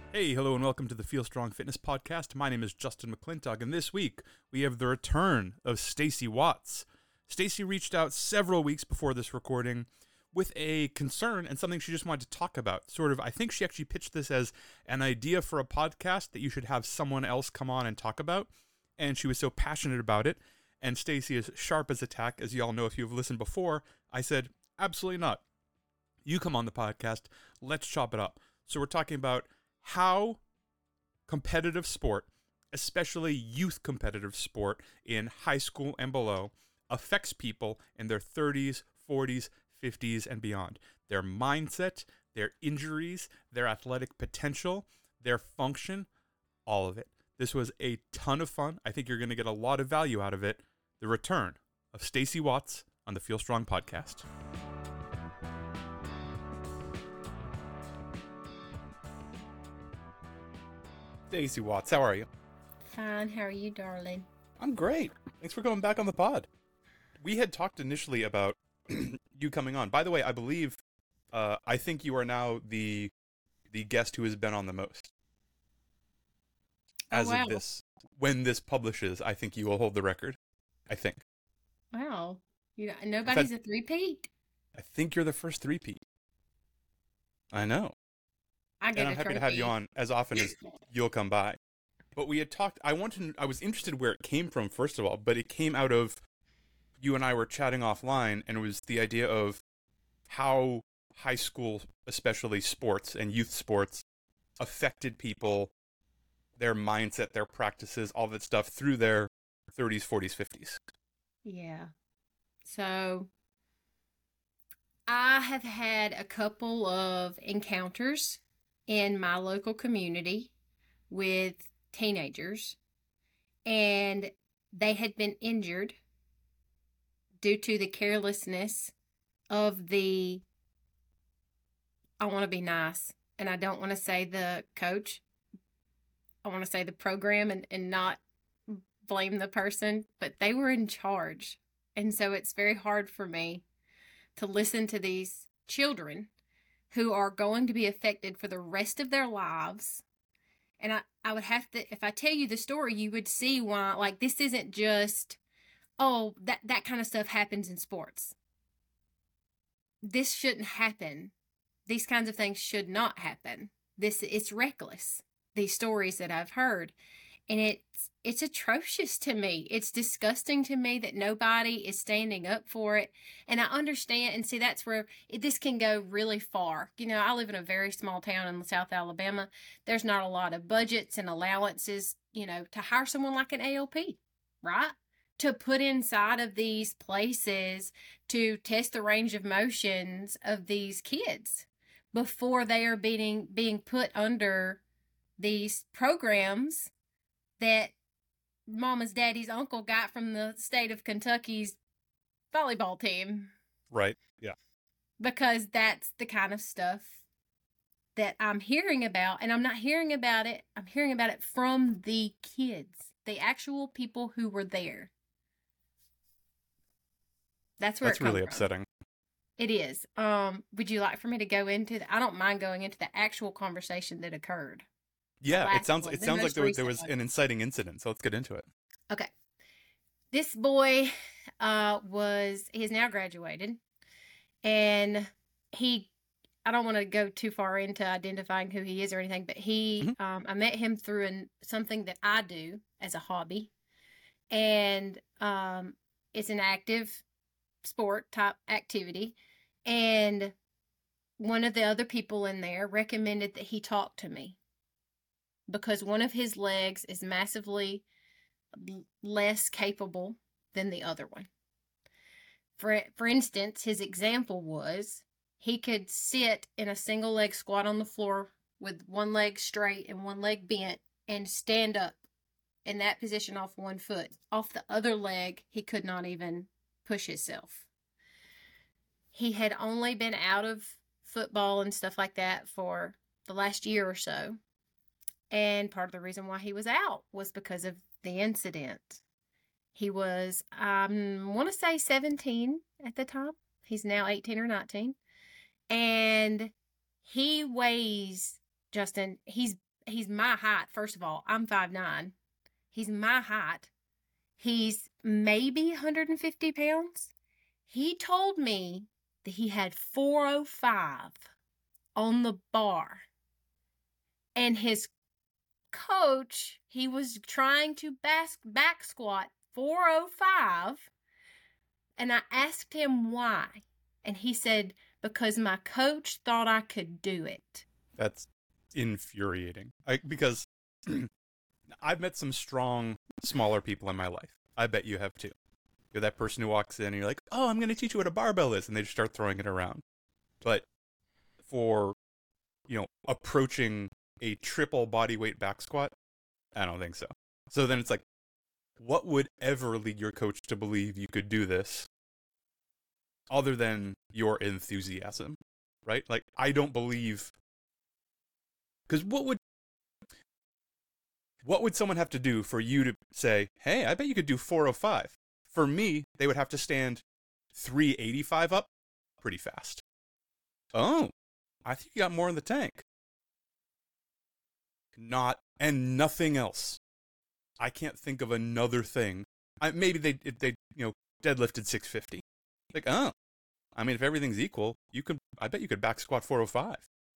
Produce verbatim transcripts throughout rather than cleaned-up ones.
Hey, hello, and welcome to the Feel Strong Fitness Podcast. My name is Justin McClintock, and this week we have the return of Stacy Watts. Stacy reached out several weeks before this recording with a concern and something she just wanted to talk about. Sort of, I think she actually pitched this as an idea for a podcast that you should have someone else come on and talk about, and she was so passionate about it. And Stacy is sharp as a tack, as you all know if you've listened before. I said, absolutely not. You come on the podcast, let's chop it up. So we're talking about how competitive sport, especially youth competitive sport in high school and below, affects people in their thirties, forties, fifties, and beyond. Their mindset, their injuries, their athletic potential, their function, all of it. This was a ton of fun. I think you're going to get a lot of value out of it. The return of Stacy Watts on the Feel Strong podcast. Stacy Watts, how are you? Fine. How are you, darling? I'm great. Thanks for coming back on the pod. We had talked initially about you coming on. By the way, I believe, uh, I think you are now the the guest who has been on the most. As oh, wow. of this, when this publishes, I think you will hold the record. I think. Wow. You nobody's fact, a three-peat? I think you're the first three-peat. I know. I get and I'm a happy trophy. to have you on as often as you'll come by. But we had talked, I wanted, I was interested where it came from, first of all, but it came out of, you and I were chatting offline, and it was the idea of how high school, especially sports and youth sports, affected people, their mindset, their practices, all that stuff through their thirties, forties, fifties. Yeah. So, I have had a couple of encounters in my local community with teenagers, and they had been injured due to the carelessness of the, I want to be nice, and I don't want to say the coach, I want to say the program and, and not blame the person, but they were in charge. And so it's very hard for me to listen to these children who are going to be affected for the rest of their lives. And I, I would have to, if I tell you the story, you would see why, like, this isn't just, oh, that, that kind of stuff happens in sports. This shouldn't happen. These kinds of things should not happen. This, it's reckless, these stories that I've heard. And it's, it's atrocious to me. It's disgusting to me that nobody is standing up for it. And I understand, and see, that's where it, this can go really far. You know, I live in a very small town in South Alabama. There's not a lot of budgets and allowances, you know, to hire someone like an A L P, right? To put inside of these places to test the range of motions of these kids before they are being, being put under these programs that mama's daddy's uncle got from the state of Kentucky's volleyball team. Right, yeah. Because that's the kind of stuff that I'm hearing about, and I'm not hearing about it, I'm hearing about it from the kids, the actual people who were there. That's where That's it comes really from. upsetting. It is. Um, would you like for me to go into the, I don't mind going into the actual conversation that occurred. Yeah, it sounds one, it sounds like there was, there was one. an inciting incident, so let's get into it. Okay. This boy uh, was, he's now graduated, and he, I don't want to go too far into identifying who he is or anything, but he, mm-hmm. um, I met him through an, something that I do as a hobby, and um, it's an active sport type activity, and one of the other people in there recommended that he talk to me, because one of his legs is massively less capable than the other one. For, for instance, his example was he could sit in a single leg squat on the floor with one leg straight and one leg bent and stand up in that position off one foot. Off the other leg, he could not even push himself. He had only been out of football and stuff like that for the last year or so. And part of the reason why he was out was because of the incident. He was, um, I want to say seventeen at the time. He's now eighteen or nineteen. And he weighs, Justin, he's he's my height. First of all, I'm five nine. He's my height. He's maybe one hundred fifty pounds. He told me that he had four oh five on the bar. And his coach, he was trying to back, back squat four oh five. And I asked him why. And he said, because my coach thought I could do it. That's infuriating. I, because I've met some strong, smaller people in my life. I bet you have too. You're that person who walks in and you're like, oh, I'm going to teach you what a barbell is. And they just start throwing it around. But for, you know, approaching a triple body weight back squat, I don't think so. So then it's like, what would ever lead your coach to believe you could do this other than your enthusiasm, right? Like, I don't believe, because what would, what would someone have to do for you to say, hey, I bet you could do four oh five? For me, they would have to stand three eighty-five up pretty fast. Oh, I think you got more in the tank. Not, and nothing else. I can't think of another thing. I, maybe they, they, you know, deadlifted six fifty. Like, oh, I mean, if everything's equal, you could, I bet you could back squat four oh five.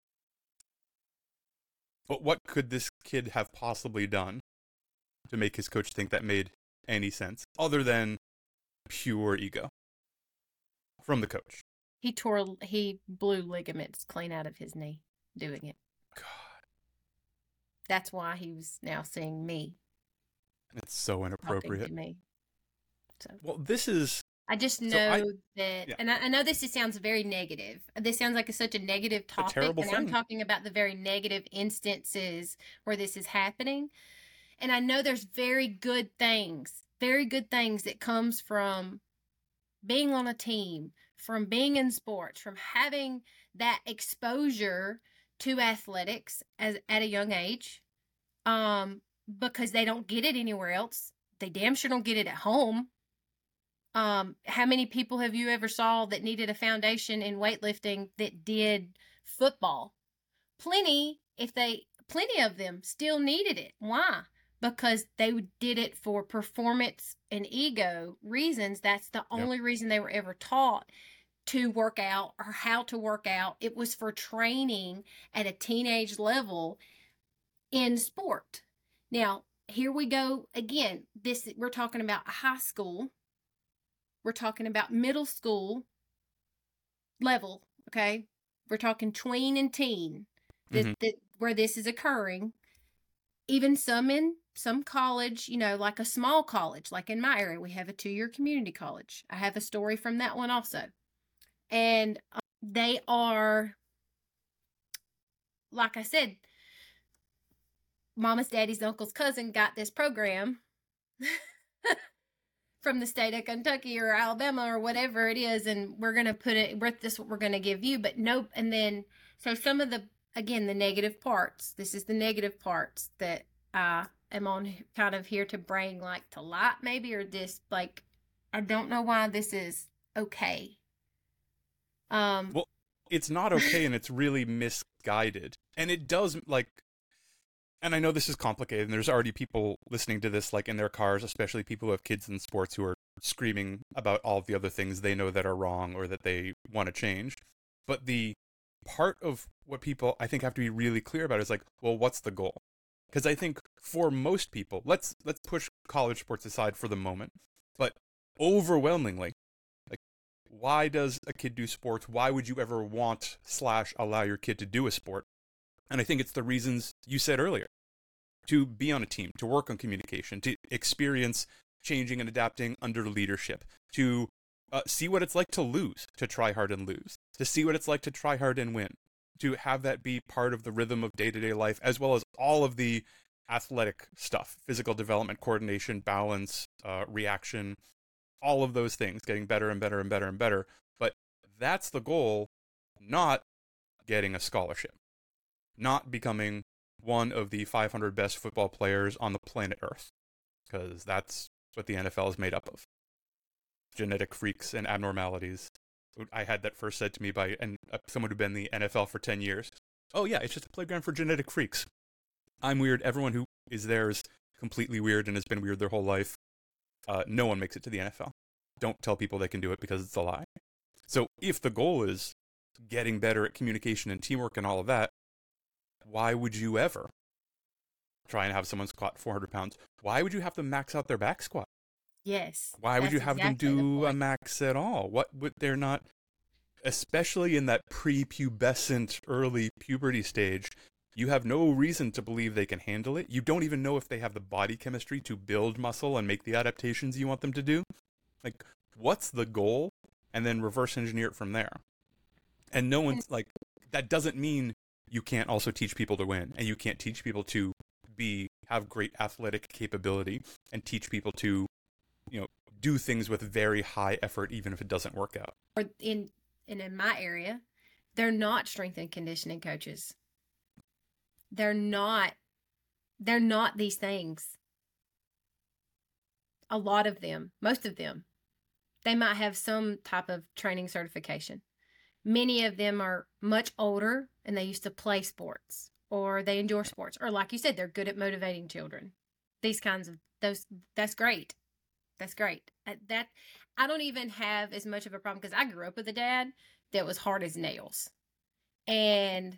But what could this kid have possibly done to make his coach think that made any sense, other than pure ego from the coach? He tore, he blew ligaments clean out of his knee doing it. God. That's why he was now seeing me. It's so inappropriate. To me. So. Well, this is... I just know so I, that, yeah. and I, I know this just sounds very negative. This sounds like a, such a negative topic, a terrible and thing. I'm talking about the very negative instances where this is happening. And I know there's very good things, very good things that comes from being on a team, from being in sports, from having that exposure to athletics as at a young age, um, because they don't get it anywhere else. They damn sure don't get it at home. Um, how many people have you ever saw that needed a foundation in weightlifting that did football? Plenty, if they, plenty of them still needed it. Why? Because they did it for performance and ego reasons. That's the only yep. reason they were ever taught to work out or how to work out. It was for training at a teenage level in sport. Now, here we go again. This, we're talking about high school. We're talking about middle school level, okay? We're talking tween and teen, this, mm-hmm. this, where this is occurring. Even some in some college, you know, like a small college, like in my area, we have a two-year community college. I have a story from that one also. And um, they are, like I said, mama's, daddy's, uncle's cousin got this program from the state of Kentucky or Alabama or whatever it is, and we're going to put it, this is what we're going to give you, but nope. And then, so some of the, again, the negative parts, this is the negative parts that I am on kind of here to bring like to light maybe, or this, like, I don't know why this is okay. Um, well, it's not okay, and it's really misguided. And it does, like, and I know this is complicated, and there's already people listening to this, like, in their cars, especially people who have kids in sports who are screaming about all the other things they know that are wrong or that they want to change. But the part of what people, I think, have to be really clear about is, like, well, what's the goal? Because I think for most people, let's let's push college sports aside for the moment, but overwhelmingly, like, why does a kid do sports? Why would you ever want slash allow your kid to do a sport? And I think it's the reasons you said earlier. To be on a team, to work on communication, to experience changing and adapting under leadership, to uh, see what it's like to lose, to try hard and lose, to see what it's like to try hard and win, to have that be part of the rhythm of day-to-day life, as well as all of the athletic stuff, physical development, coordination, balance, uh, reaction, all of those things, getting better and better and better and better. But that's the goal, not getting a scholarship, not becoming one of the five hundred best football players on the planet Earth, because that's what the N F L is made up of. Genetic freaks and abnormalities. I had that first said to me by and someone who'd been in the N F L for ten years. Oh yeah, it's just a playground for genetic freaks. I'm weird. Everyone who is there is completely weird and has been weird their whole life. Uh, no one makes it to the N F L. Don't tell people they can do it because it's a lie. So if the goal is getting better at communication and teamwork and all of that, why would you ever try and have someone squat four hundred pounds? Why would you have them max out their back squat? Yes. Why would you have exactly them the do a point. max at all? What would they're not, especially in that prepubescent early puberty stage, you have no reason to believe they can handle it. You don't even know if they have the body chemistry to build muscle and make the adaptations you want them to do. Like, what's the goal? And then reverse engineer it from there. And no one's like, that doesn't mean you can't also teach people to win, and you can't teach people to be, have great athletic capability, and teach people to, you know, do things with very high effort, even if it doesn't work out. Or in and in my area, they're not strength and conditioning coaches. They're not. They're not these things. A lot of them, most of them, they might have some type of training certification. Many of them are much older and they used to play sports, or they enjoy sports, or like you said, they're good at motivating children. These kinds of those. That's great. That's great. That I don't even have as much of a problem because I grew up with a dad that was hard as nails. And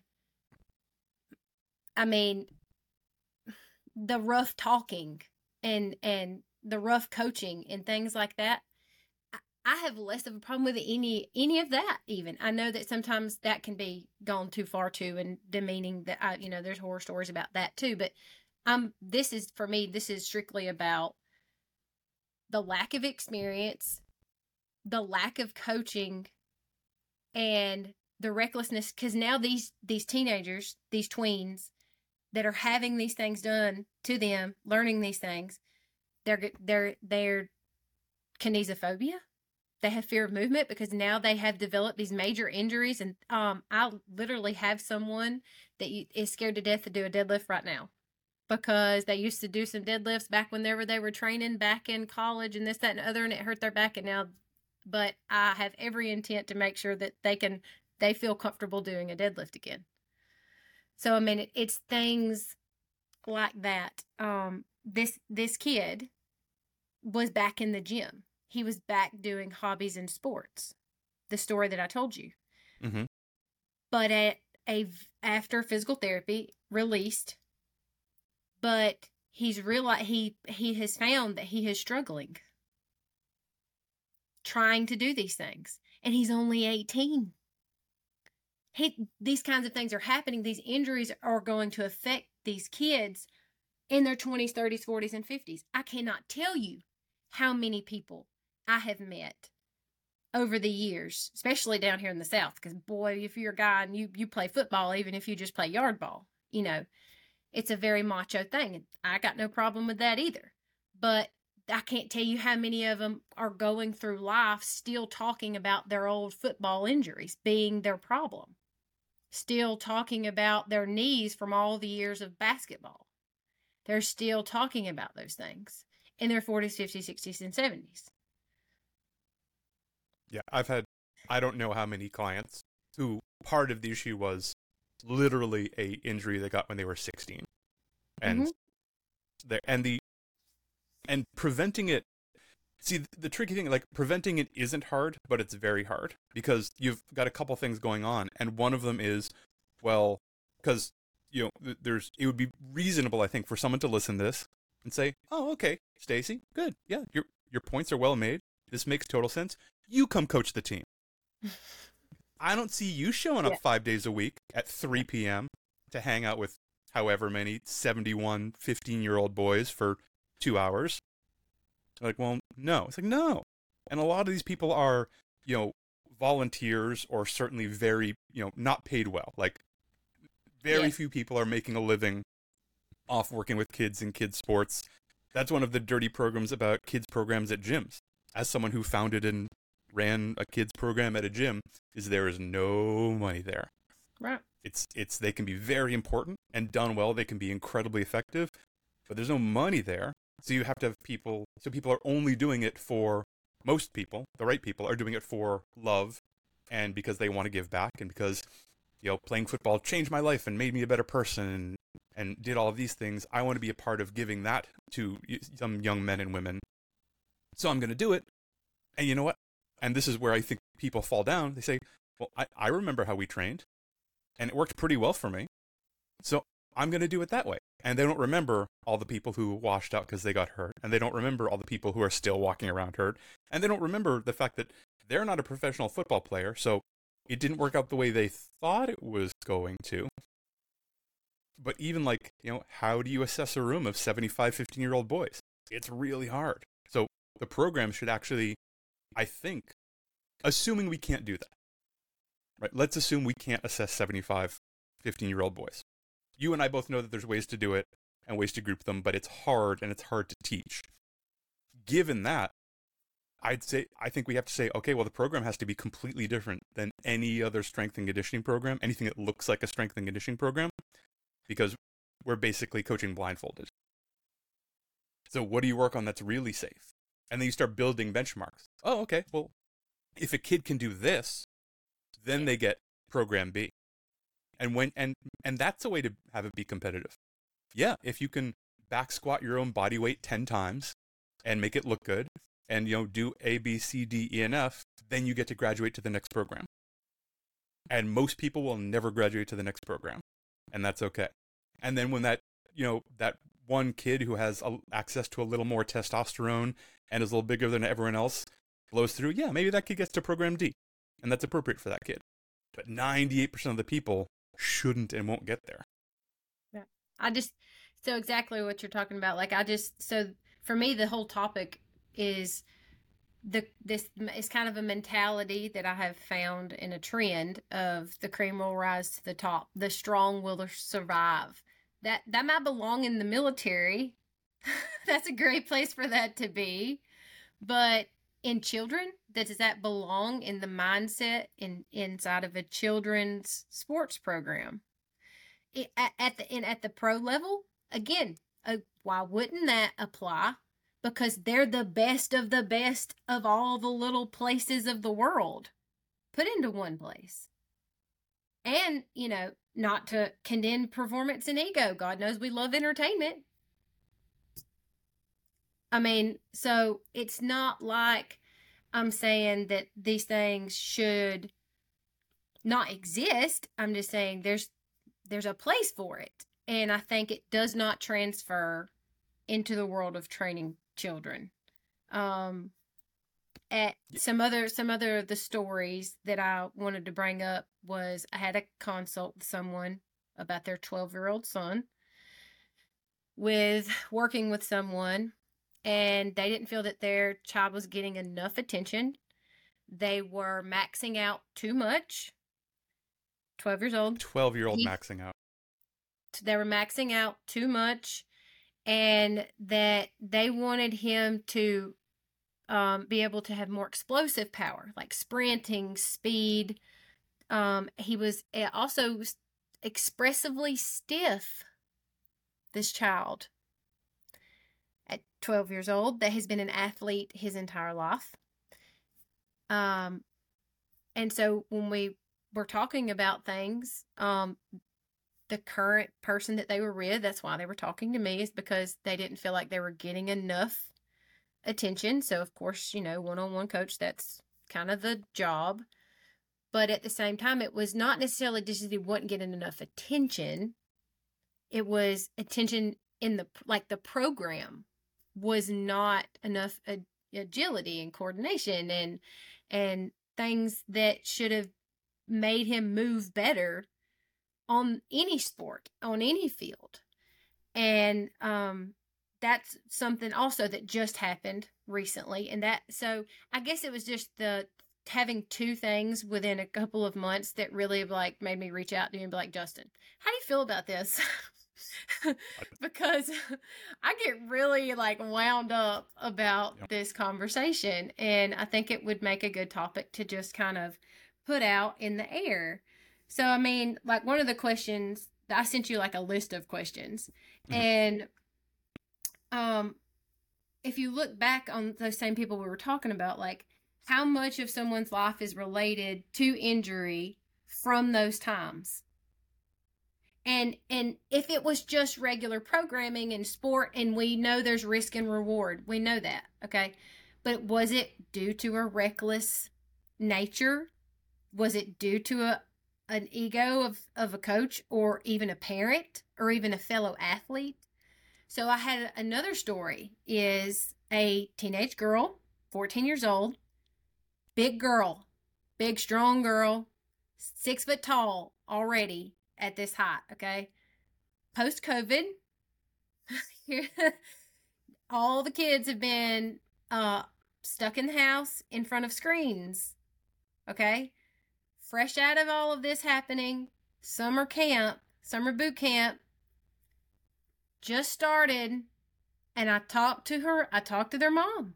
I mean, the rough talking and and the rough coaching and things like that, I, I have less of a problem with any any of that even. I know that sometimes that can be gone too far too and demeaning that I, you know, there's horror stories about that too. But um this is for me, this is strictly about the lack of experience, the lack of coaching, and the recklessness. Because now these these teenagers, these tweens that are having these things done to them, learning these things, they're they're they're kinesiophobia. They have fear of movement because now they have developed these major injuries. And um, I literally have someone that is scared to death to do a deadlift right now, because they used to do some deadlifts back whenever they were training back in college and this, that, and the other, and it hurt their back. And now, but I have every intent to make sure that they can, they feel comfortable doing a deadlift again. So, I mean, it, it's things like that. Um, this, this kid was back in the gym. He was back doing hobbies and sports. The story that I told you. Mm-hmm. But at a, after physical therapy, released, but he's realized he he has found that he is struggling trying to do these things, and he's only eighteen. He these kinds of things are happening. These injuries are going to affect these kids in their twenties, thirties, forties, and fifties. I cannot tell you how many people I have met over the years, especially down here in the South, because boy, if you're a guy and you you play football, even if you just play yard ball, you know, it's a very macho thing. And I got no problem with that either. But I can't tell you how many of them are going through life still talking about their old football injuries being their problem. Still talking about their knees from all the years of basketball. They're still talking about those things in their forties, fifties, sixties, and seventies. Yeah, I've had, I don't know how many clients who part of the issue was literally a injury they got when they were sixteen. And Mm-hmm. the and the and preventing it, see, the, the tricky thing, like, preventing it isn't hard, but it's very hard because you've got a couple things going on, and one of them is, well, because, you know, th- there's it would be reasonable, I think, for someone to listen to this and say, oh, okay, Stacy, good, yeah, your your points are well made, this makes total sense, you come coach the team. I don't see you showing up Yeah. five days a week at three p.m. to hang out with however many seventy-one fifteen-year-old boys for two hours. Like, well, no. It's like, no. And a lot of these people are, you know, volunteers or certainly very, you know, not paid well. Like, very Yes. few people are making a living off working with kids in kids' sports. That's one of the dirty programs about kids' programs at gyms. As someone who founded and ran a kids program at a gym, is there is no money there. Right. It's it's they can be very important, and done well they can be incredibly effective, but there's no money there. So you have to have people, so people are only doing it for, most people, the right people, are doing it for love and because they want to give back and because, you know, playing football changed my life and made me a better person and, and did all of these things. I want to be a part of giving that to some young men and women. So I'm going to do it. And you know what? And this is where I think people fall down. They say, well, I, I remember how we trained, and it worked pretty well for me. So I'm going to do it that way. And they don't remember all the people who washed out because they got hurt. And they don't remember all the people who are still walking around hurt. And they don't remember the fact that they're not a professional football player. So it didn't work out the way they thought it was going to. But even like, you know, how do you assess a room of seventy-five fifteen-year-old boys? It's really hard. So the program should actually, I think, assuming we can't do that, right? Let's assume we can't assess seventy-five fifteen-year-old boys. You and I both know that there's ways to do it and ways to group them, but it's hard and it's hard to teach. Given that, I'd say, I think we have to say, okay, well, the program has to be completely different than any other strength and conditioning program, anything that looks like a strength and conditioning program, because we're basically coaching blindfolded. So what do you work on that's really safe? And then you start building benchmarks. Oh, okay, well, if a kid can do this, then they get program B. And when and and that's a way to have it be competitive. Yeah, if you can back squat your own body weight ten times and make it look good, and you know do A, B, C, D, E, and F, then you get to graduate to the next program. And most people will never graduate to the next program, and that's okay. And then when that you know that one kid who has a, access to a little more testosterone and is a little bigger than everyone else blows through, yeah, maybe that kid gets to program D, and that's appropriate for that kid. But ninety-eight percent of the people shouldn't and won't get there. Yeah. I just, so exactly what you're talking about. Like, I just, so for me, the whole topic is the, this is kind of a mentality that I have found in a trend of the cream will rise to the top. The strong will survive. That, that might belong in the military. That's a great place for that to be. But in children, does that belong in the mindset in inside of a children's sports program? It, at, at the in at the pro level, again, uh, why wouldn't that apply? Because they're the best of the best of all the little places of the world put into one place. And, you know, not to condemn performance and ego. God knows we love entertainment. I mean, so it's not like I'm saying that these things should not exist. I'm just saying there's there's a place for it. And I think it does not transfer into the world of training children. Um, at some other some other of the stories that I wanted to bring up was I had a consult with someone about their twelve-year-old son with working with someone, and they didn't feel that their child was getting enough attention. They were maxing out too much. twelve years old. twelve-year-old maxing out. They were maxing out too much, and that they wanted him to um, be able to have more explosive power, like sprinting, speed. Um, he was also expressively stiff, this child. At twelve years old, that has been an athlete his entire life. Um, and so when we were talking about things, um, the current person that they were with, that's why they were talking to me, is because they didn't feel like they were getting enough attention. So of course, you know, one-on-one coach, that's kind of the job. But at the same time, it was not necessarily just that he wasn't getting enough attention. It was attention in the, like the program was not enough ag- agility and coordination and, and things that should have made him move better on any sport, on any field. And, um, that's something also that just happened recently. And that, so I guess it was just the having two things within a couple of months that really like made me reach out to you and be like, Justin, how do you feel about this? Because I get really like wound up about yep. this conversation. And I think it would make a good topic to just kind of put out in the air. So, I mean, like one of the questions, I sent you like a list of questions. Mm-hmm. And um, if you look back on those same people we were talking about, like how much of someone's life is related to injury from those times? And and if it was just regular programming and sport, and we know there's risk and reward, we know that, okay? But was it due to a reckless nature? Was it due to a an ego of, of a coach, or even a parent, or even a fellow athlete? So I had another story, is a teenage girl, fourteen years old, big girl, big strong girl, six foot tall already at this height, okay? Post-COVID, all the kids have been uh, stuck in the house in front of screens, okay? Fresh out of all of this happening, summer camp, summer boot camp, just started, and I talked to her, I talked to their mom.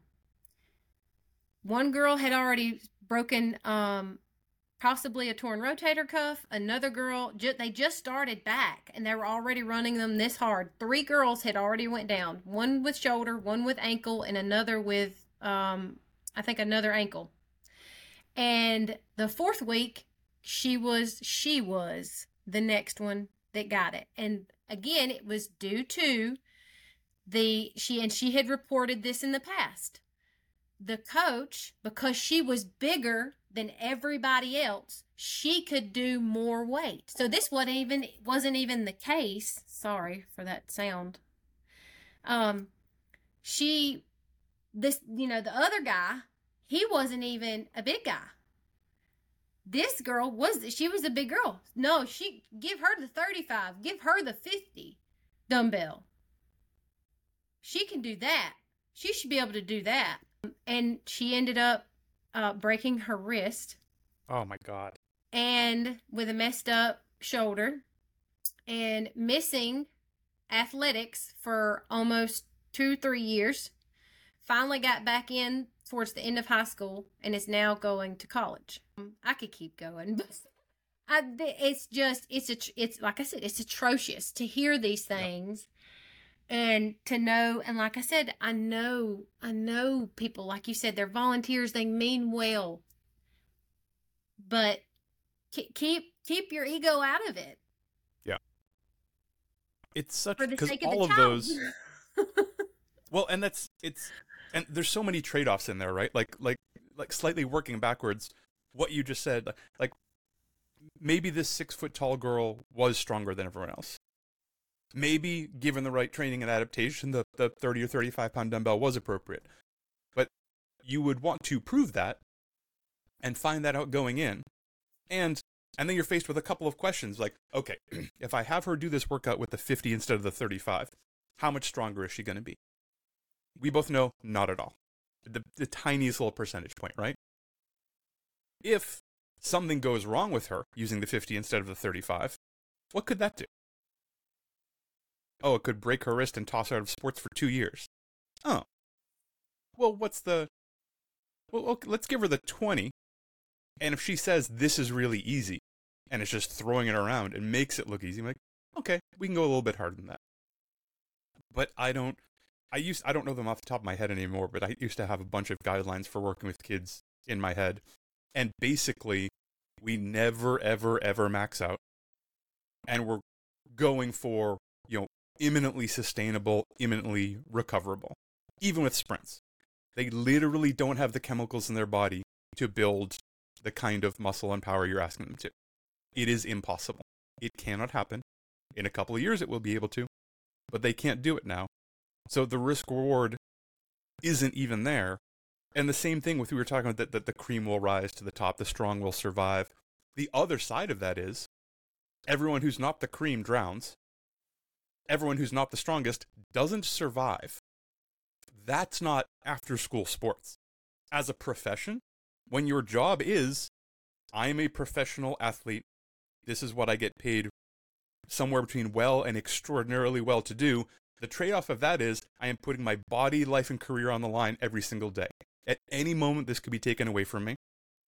One girl had already broken um, possibly a torn rotator cuff. Another girl, ju- they just started back, and they were already running them this hard. Three girls had already went down. One with shoulder, one with ankle, and another with, um, I think, another ankle. And the fourth week, she was, she was the next one that got it. And again, it was due to the, she, and she had reported this in the past. The coach, because she was bigger than everybody else, she could do more weight. So this wasn't even wasn't even the case. Sorry for that sound. Um, she, this, you know, the other guy, he wasn't even a big guy. This girl was, she was a big girl. No, she, give her the thirty-five, give her the fifty dumbbell. She can do that. She should be able to do that. And she ended up uh, breaking her wrist. Oh my God. And with a messed up shoulder, and missing athletics for almost two, three years. Finally got back in towards the end of high school, and is now going to college. I could keep going, but I, it's just, it's a, it's like I said, it's atrocious to hear these things. Yep. And to know, and like I said, I know, I know people, like you said, they're volunteers, they mean well, but keep, keep your ego out of it. Yeah. It's such, for the because sake of all the of child. those, well, and that's, it's, and there's so many trade-offs in there, right? Like, like, like slightly working backwards, what you just said, like maybe this six foot tall girl was stronger than everyone else. Maybe, given the right training and adaptation, the, the thirty or thirty-five pound dumbbell was appropriate. But you would want to prove that and find that out going in. And and then you're faced with a couple of questions like, okay, if I have her do this workout with the fifty instead of the thirty-five, how much stronger is she going to be? We both know, not at all. The, the tiniest little percentage point, right? If something goes wrong with her using the fifty instead of the thirty-five, what could that do? Oh, it could break her wrist and toss her out of sports for two years. Oh. Well, what's the... Well, okay, let's give her the twenty. And if she says this is really easy, and it's just throwing it around and makes it look easy, I'm like, okay, we can go a little bit harder than that. But I don't... I used... I don't know them off the top of my head anymore, but I used to have a bunch of guidelines for working with kids in my head. And basically, we never, ever, ever max out. And we're going for, you know, imminently sustainable, imminently recoverable, even with sprints. They literally don't have the chemicals in their body to build the kind of muscle and power you're asking them to. It is impossible. It cannot happen. In a couple of years it will be able to, but they can't do it now. So the risk reward isn't even there. And the same thing with, we were talking about that, that the cream will rise to the top, the strong will survive. The other side of that is, everyone who's not the cream drowns. Everyone who's not the strongest doesn't survive. That's not after-school sports. As a profession, when your job is, I'm a professional athlete, this is what I get paid, somewhere between well and extraordinarily well to do, the trade-off of that is, I am putting my body, life, and career on the line every single day. At any moment, this could be taken away from me.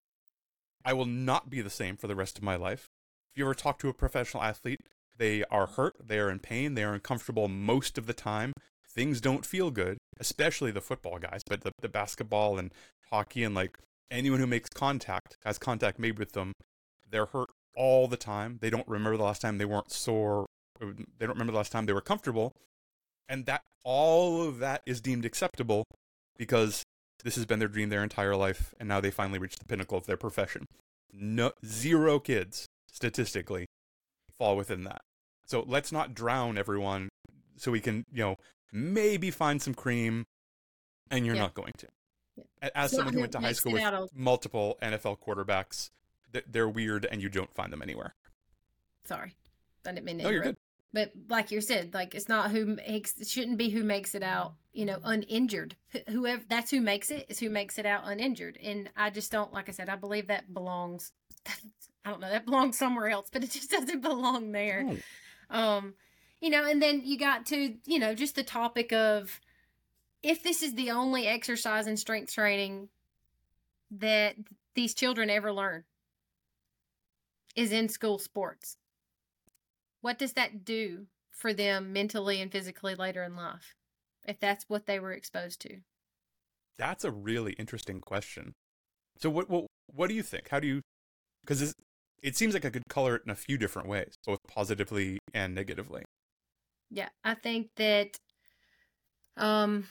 I will not be the same for the rest of my life. If you ever talk to a professional athlete, they are hurt, they are in pain, they are uncomfortable most of the time. Things don't feel good, especially the football guys, but the, the basketball and hockey and like anyone who makes contact, has contact made with them, they're hurt all the time. They don't remember the last time they weren't sore they don't remember the last time they were comfortable, and that all of that is deemed acceptable because this has been their dream their entire life, and now they finally reached the pinnacle of their profession. No, zero kids statistically fall within that. So let's not drown everyone, so we can, you know, maybe find some cream, and you're yeah. not going to. Yeah. As so someone who went to high school with of... multiple N F L quarterbacks, they're weird, and you don't find them anywhere. Sorry, I didn't mean to. No, you're good. But like you said, like it's not who makes, it shouldn't be who makes it out, you know, uninjured. Whoever, that's who makes it, is who makes it out uninjured. And I just don't, like I said, I believe that belongs, I don't know, that belongs somewhere else, but it just doesn't belong there. Oh. Um, you know, and then you got to, you know, just the topic of, if this is the only exercise and strength training that these children ever learn is in school sports, what does that do for them mentally and physically later in life, if that's what they were exposed to? That's a really interesting question. So what what, what do you think? How do you, because it seems like I could color it in a few different ways, both positively and negatively. Yeah, I think that um,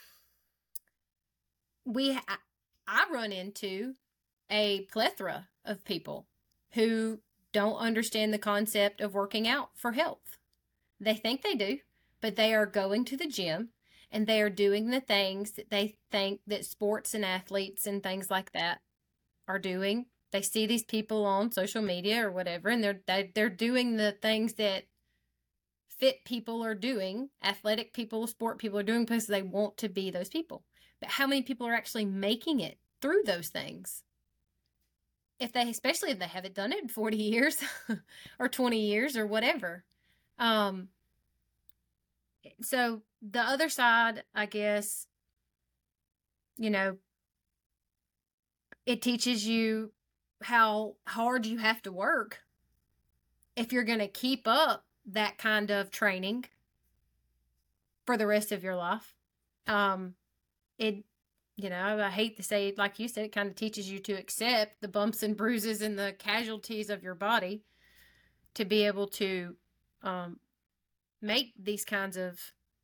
we, I, I run into a plethora of people who don't understand the concept of working out for health. They think they do, but they are going to the gym and they are doing the things that they think that sports and athletes and things like that are doing. They see these people on social media or whatever, and they're they, they're doing the things that fit people are doing, athletic people, sport people are doing, because they want to be those people. But how many people are actually making it through those things? If they, especially if they haven't done it in forty years or twenty years or whatever. Um, so the other side, I guess, you know, it teaches you how hard you have to work if you're going to keep up that kind of training for the rest of your life. Um, it, You know, I hate to say it, like you said, it kind of teaches you to accept the bumps and bruises and the casualties of your body to be able to um, make these kinds of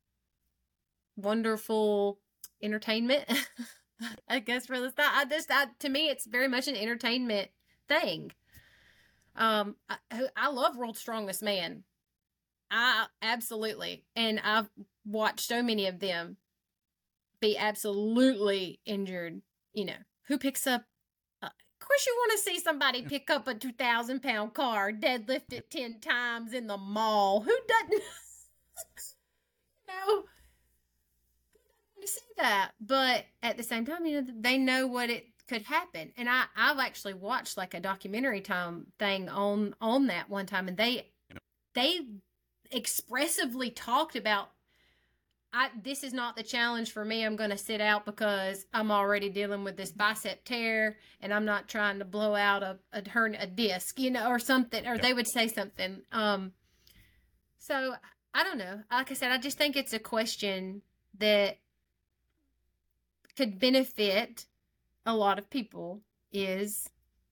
wonderful entertainment. I guess for the start, I just, I, to me, it's very much an entertainment thing. Um, I, I love World's Strongest Man. I absolutely, and I've watched so many of them be absolutely injured. You know, who picks up, uh, of course you want to see somebody pick up a two thousand pound car, deadlift it ten times in the mall. Who doesn't, you know, who doesn't want to see that? But at the same time, you know, they know what it could happen. And I, I've actually watched like a documentary time thing on, on that one time, and they, they expressively talked about, I, this is not the challenge for me. I'm going to sit out because I'm already dealing with this bicep tear and I'm not trying to blow out a, a hernia, a disc, you know, or something, or yep. They would say something. Um, so I don't know. Like I said, I just think it's a question that could benefit a lot of people. Is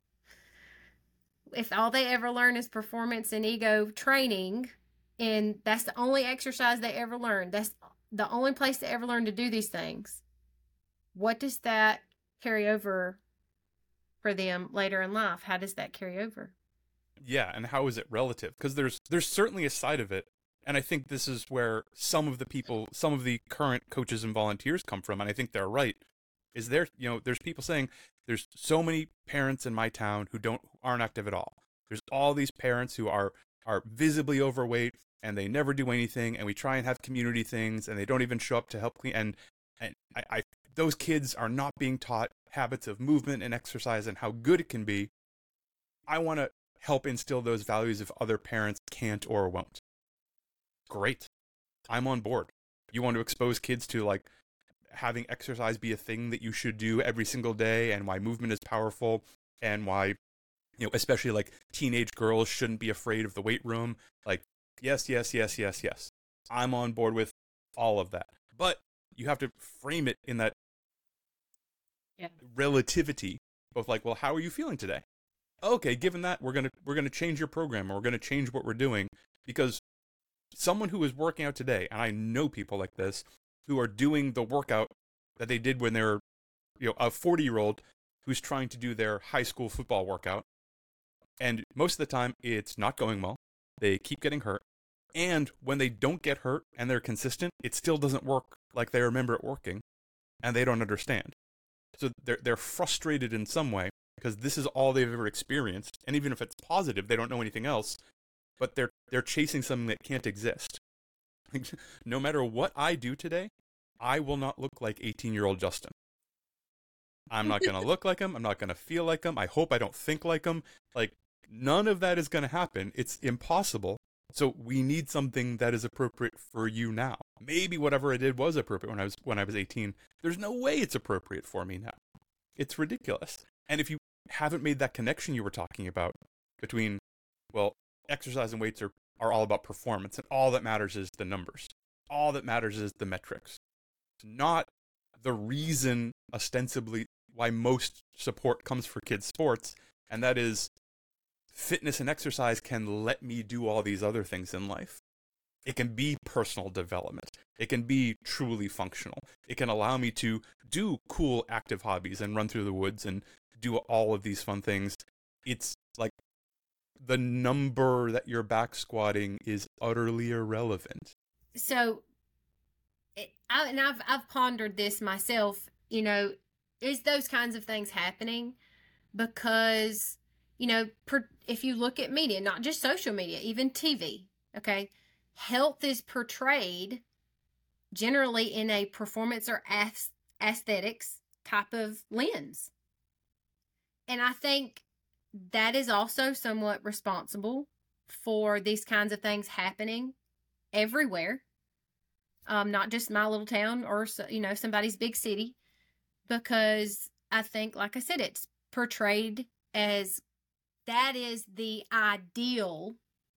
if all they ever learn is performance and ego training, and that's the only exercise they ever learn, that's the only place they ever learn to do these things, what does that carry over for them later in life? How does that carry over? Yeah, and how is it relative? Because there's there's certainly a side of it, and I think this is where some of the people, some of the current coaches and volunteers come from, and I think they're right. Is there, you know, there's people saying there's so many parents in my town who don't aren't active at all. There's all these parents who are are visibly overweight, and they never do anything, and we try and have community things, and they don't even show up to help clean. And and I, I those kids are not being taught habits of movement and exercise and how good it can be. I want to help instill those values if other parents can't or won't. Great. I'm on board. You want to expose kids to like having exercise be a thing that you should do every single day, and why movement is powerful, and why, you know, especially like teenage girls shouldn't be afraid of the weight room. Like, yes, yes, yes, yes, yes. I'm on board with all of that. But you have to frame it in that yeah. relativity of like, well, how are you feeling today? Okay, given that, we're gonna we're gonna change your program, or we're gonna change what we're doing, because someone who is working out today, and I know people like this, who are doing the workout that they did when they were, you know, a forty-year-old who's trying to do their high school football workout. And most of the time, it's not going well. They keep getting hurt. And when they don't get hurt and they're consistent, it still doesn't work like they remember it working. And they don't understand. So they're, they're frustrated in some way because this is all they've ever experienced. And even if it's positive, they don't know anything else. But they're they're chasing something that can't exist. No matter what I do today, I will not look like eighteen-year-old Justin. I'm not going to look like him. I'm not going to feel like him. I hope I don't think like him. Like, none of that is going to happen. It's impossible. So we need something that is appropriate for you now. Maybe whatever I did was appropriate when I was when I was eighteen. There's no way it's appropriate for me now. It's ridiculous. And if you haven't made that connection you were talking about between, well, exercise and weights are, are all about performance, and all that matters is the numbers. All that matters is the metrics. It's not the reason, ostensibly, why most support comes for kids' sports, and that is fitness and exercise can let me do all these other things in life. It can be personal development. It can be truly functional. It can allow me to do cool active hobbies and run through the woods and do all of these fun things. It's like the number that you're back squatting is utterly irrelevant. So, it, I, and I've I've pondered this myself. You know, is those kinds of things happening because, you know, per, if you look at media, not just social media, even T V, okay, health is portrayed generally in a performance or aesthetics type of lens. And I think that is also somewhat responsible for these kinds of things happening everywhere. Um, not just my little town or, you know, somebody's big city, because I think, like I said, it's portrayed as that is the ideal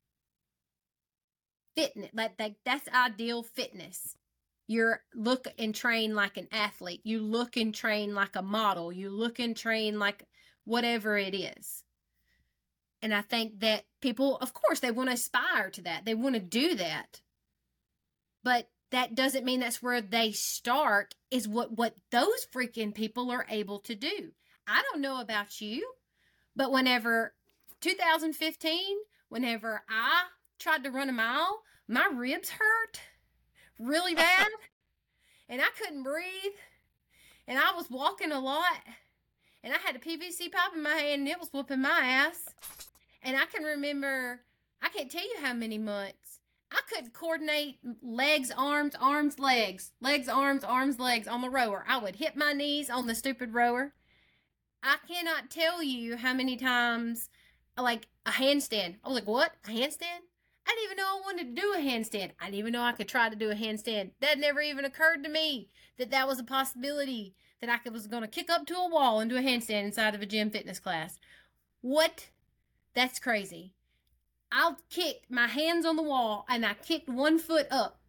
fitness. Like that, that's ideal fitness. You look and train like an athlete. You look and train like a model. You look and train like whatever it is. And I think that people, of course, they want to aspire to that. They want to do that. But that doesn't mean that's where they start, is what, what those freaking people are able to do. I don't know about you, but whenever, two thousand fifteen, whenever I tried to run a mile, my ribs hurt really bad, and I couldn't breathe, and I was walking a lot, and I had a P V C pipe in my hand, and it was whooping my ass. And I can remember, I can't tell you how many months, I couldn't coordinate legs, arms, arms, legs, legs, arms, arms, legs on the rower. I would hit my knees on the stupid rower. I cannot tell you how many times, like a handstand. I was like, what? A handstand? I didn't even know I wanted to do a handstand. I didn't even know I could try to do a handstand. That never even occurred to me that that was a possibility, that I was going to kick up to a wall and do a handstand inside of a gym fitness class. What? That's crazy. I kicked my hands on the wall and I kicked one foot up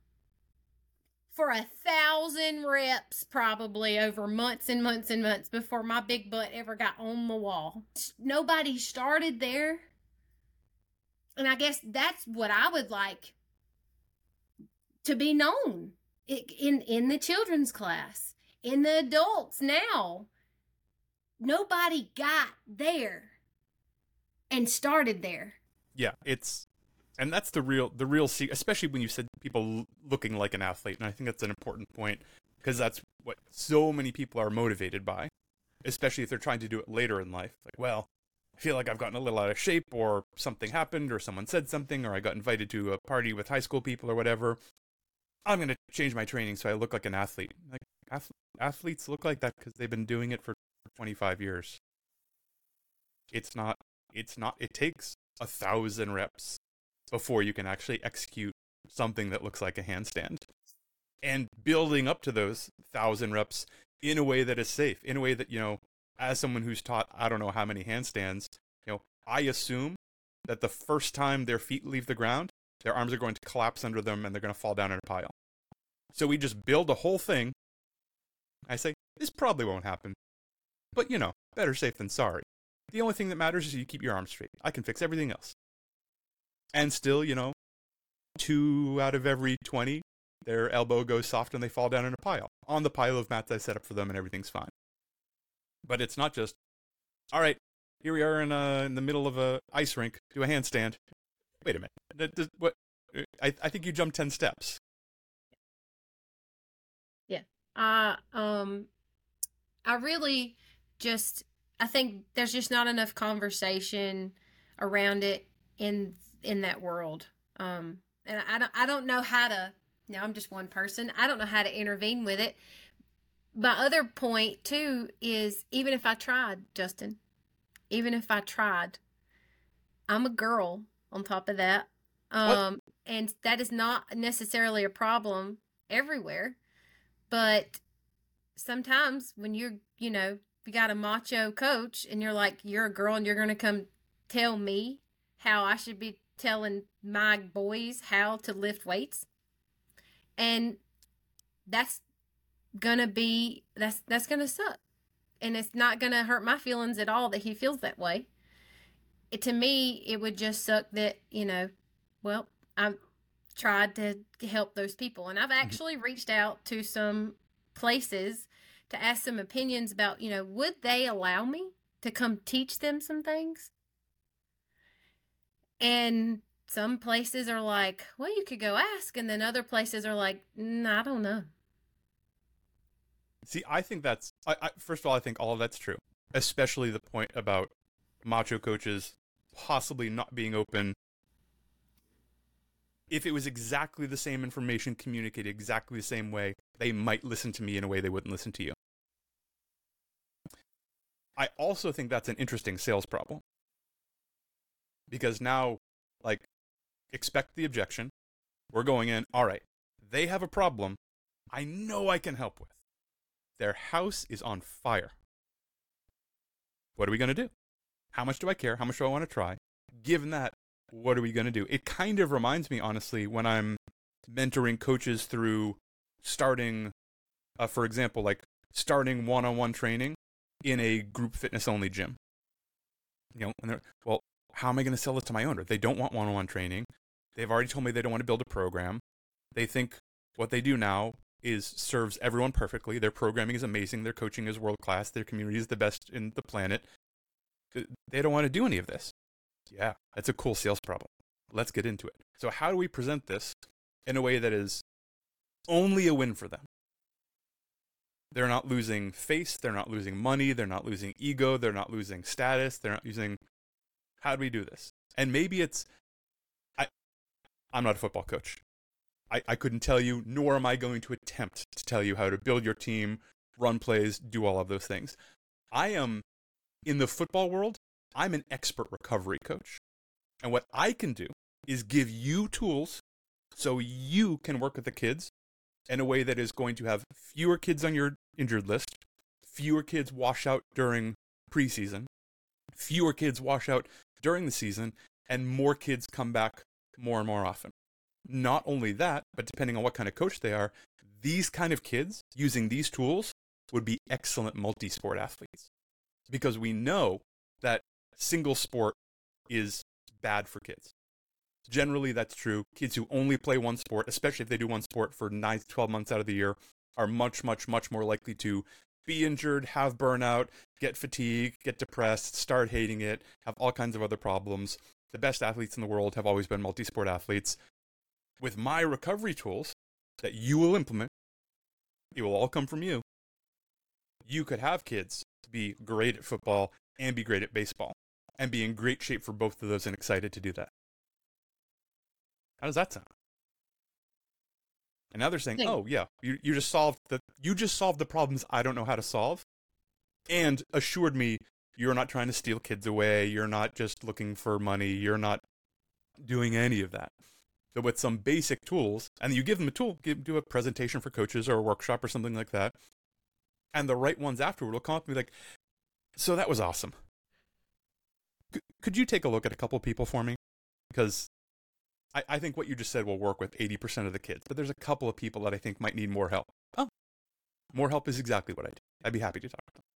for a thousand reps, probably over months and months and months before my big butt ever got on the wall. Nobody started there. And I guess that's what I would like to be known in, in the children's class, in the adults now. Nobody got there and started there. Yeah, it's, and that's the real, the real secret, especially when you said people looking like an athlete. And I think that's an important point, because that's what so many people are motivated by, especially if they're trying to do it later in life. Like, well, I feel like I've gotten a little out of shape, or something happened, or someone said something, or I got invited to a party with high school people or whatever. I'm going to change my training so I look like an athlete. Like, ath- athletes look like that because they've been doing it for twenty-five years. It's not, it's not, it takes a thousand reps before you can actually execute something that looks like a handstand. And building up to those thousand reps in a way that is safe, in a way that, you know, as someone who's taught, I don't know how many handstands, you know, I assume that the first time their feet leave the ground, their arms are going to collapse under them and they're going to fall down in a pile. So we just build a whole thing. I say, this probably won't happen. But, you know, better safe than sorry. The only thing that matters is you keep your arms straight. I can fix everything else. And still, you know, two out of every twenty, their elbow goes soft and they fall down in a pile. On the pile of mats I set up for them and everything's fine. But it's not just, all right, here we are in, a, in the middle of a ice rink, do a handstand. Wait a minute. That, that, what? I, I think you jumped ten steps. Yeah. Uh, um, I really just, I think there's just not enough conversation around it in in that world. Um, and I don't, I don't know how to, now I'm just one person. I don't know how to intervene with it. My other point too is even if I tried, Justin, even if I tried, I'm a girl on top of that. Um, and that is not necessarily a problem everywhere, but sometimes when you're, you know, you got a macho coach and you're like, you're a girl and you're going to come tell me how I should be telling my boys how to lift weights. And that's going to be, that's, that's going to suck. And it's not going to hurt my feelings at all that he feels that way. It, to me, it would just suck that, you know, well, I've tried to help those people. And I've actually reached out to some places to ask some opinions about, you know, would they allow me to come teach them some things? And some places are like, well, you could go ask. And then other places are like, mm, I don't know. See, I think that's, I, I, first of all, I think all of that's true, especially the point about macho coaches possibly not being open. If it was exactly the same information communicated exactly the same way, they might listen to me in a way they wouldn't listen to you. I also think that's an interesting sales problem. Because now, like, expect the objection. We're going in, all right, they have a problem I know I can help with. Their house is on fire. What are we going to do? How much do I care? How much do I want to try? Given that, what are we going to do? It kind of reminds me, honestly, when I'm mentoring coaches through starting, uh, for example, like starting one-on-one training in a group fitness only gym. You know, and they're, well, how am I going to sell this to my owner? They don't want one-on-one training. They've already told me they don't want to build a program. They think what they do now is serves everyone perfectly. Their programming is amazing. Their coaching is world-class. Their community is the best in the planet. They don't want to do any of this. Yeah, that's a cool sales problem. Let's get into it. So how do we present this in a way that is only a win for them? They're not losing face. They're not losing money. They're not losing ego. They're not losing status. They're not using... How do we do this? And maybe it's... I, I'm not a football coach. I, I couldn't tell you, nor am I going to attempt to tell you how to build your team, run plays, do all of those things. I am, in the football world, I'm an expert recovery coach. And what I can do is give you tools so you can work with the kids in a way that is going to have fewer kids on your injured list, fewer kids wash out during preseason, fewer kids wash out during the season, and more kids come back more and more often. Not only that, but depending on what kind of coach they are, these kind of kids using these tools would be excellent multi-sport athletes. Because we know that single sport is bad for kids. Generally, that's true. Kids who only play one sport, especially if they do one sport for nine to twelve months out of the year, are much, much, much more likely to be injured, have burnout, get fatigue, get depressed, start hating it, have all kinds of other problems. The best athletes in the world have always been multi-sport athletes. With my recovery tools that you will implement, it will all come from you. You could have kids be great at football and be great at baseball and be in great shape for both of those and excited to do that. How does that sound? And now they're saying, "Oh yeah, you you just solved the you just solved the problems I don't know how to solve," and assured me you're not trying to steal kids away. You're not just looking for money. You're not doing any of that. So with some basic tools, and you give them a tool, give, do a presentation for coaches or a workshop or something like that, and the right ones afterward will come up and be like, "So that was awesome. C- could you take a look at a couple people for me? Because I, I think what you just said will work with eighty percent of the kids, but there's a couple of people that I think might need more help." Oh, more help is exactly what I do. I'd be happy to talk to them.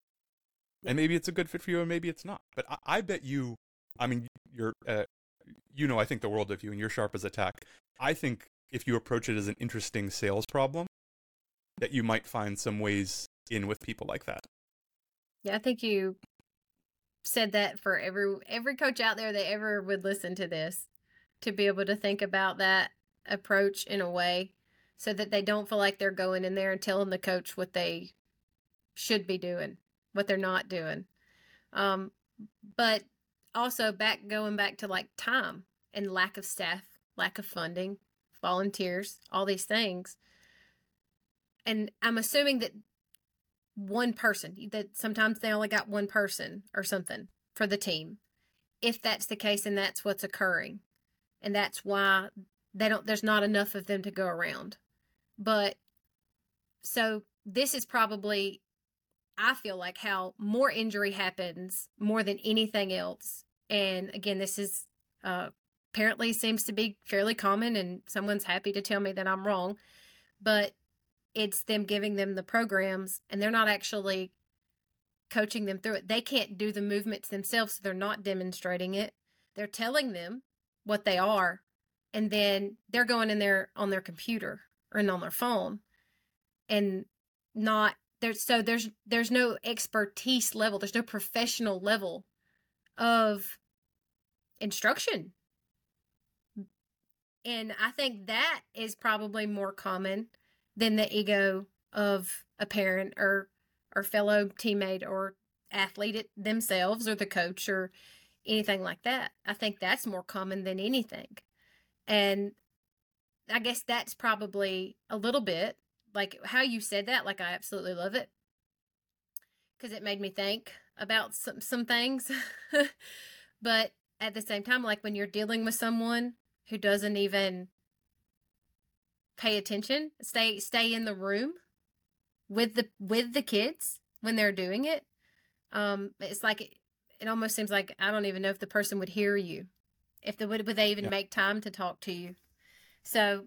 And maybe it's a good fit for you, and maybe it's not. But I, I bet you, I mean, you're, uh, you know, I think the world of you and you're sharp as a tack. I think if you approach it as an interesting sales problem, that you might find some ways in with people like that. Yeah, I think you said that for every every coach out there that ever would listen to this, to be able to think about that approach in a way so that they don't feel like they're going in there and telling the coach what they should be doing, what they're not doing. Um, but also back going back to like time and lack of staff, lack of funding, volunteers, all these things. And I'm assuming that one person, that sometimes they only got one person or something for the team. If that's the case, and that's what's occurring. And that's why they don't, there's not enough of them to go around. But so this is probably, I feel like, how more injury happens more than anything else. And again, this is uh, apparently seems to be fairly common, and someone's happy to tell me that I'm wrong. But it's them giving them the programs, and they're not actually coaching them through it. They can't do the movements themselves, so they're not demonstrating it. They're telling them what they are, and then they're going in there on their computer or on their phone, and not there's so there's there's no expertise level, there's no professional level of instruction. And I think that is probably more common than the ego of a parent or or fellow teammate or athlete themselves or the coach or anything like that. I think that's more common than anything. And I guess that's probably a little bit like how you said that. Like, I absolutely love it because it made me think about some, some things. But at the same time, like when you're dealing with someone who doesn't even pay attention, stay stay in the room with the with the kids when they're doing it. Um, it's like it, it almost seems like I don't even know if the person would hear you, if they would would they even yeah. make time to talk to you. So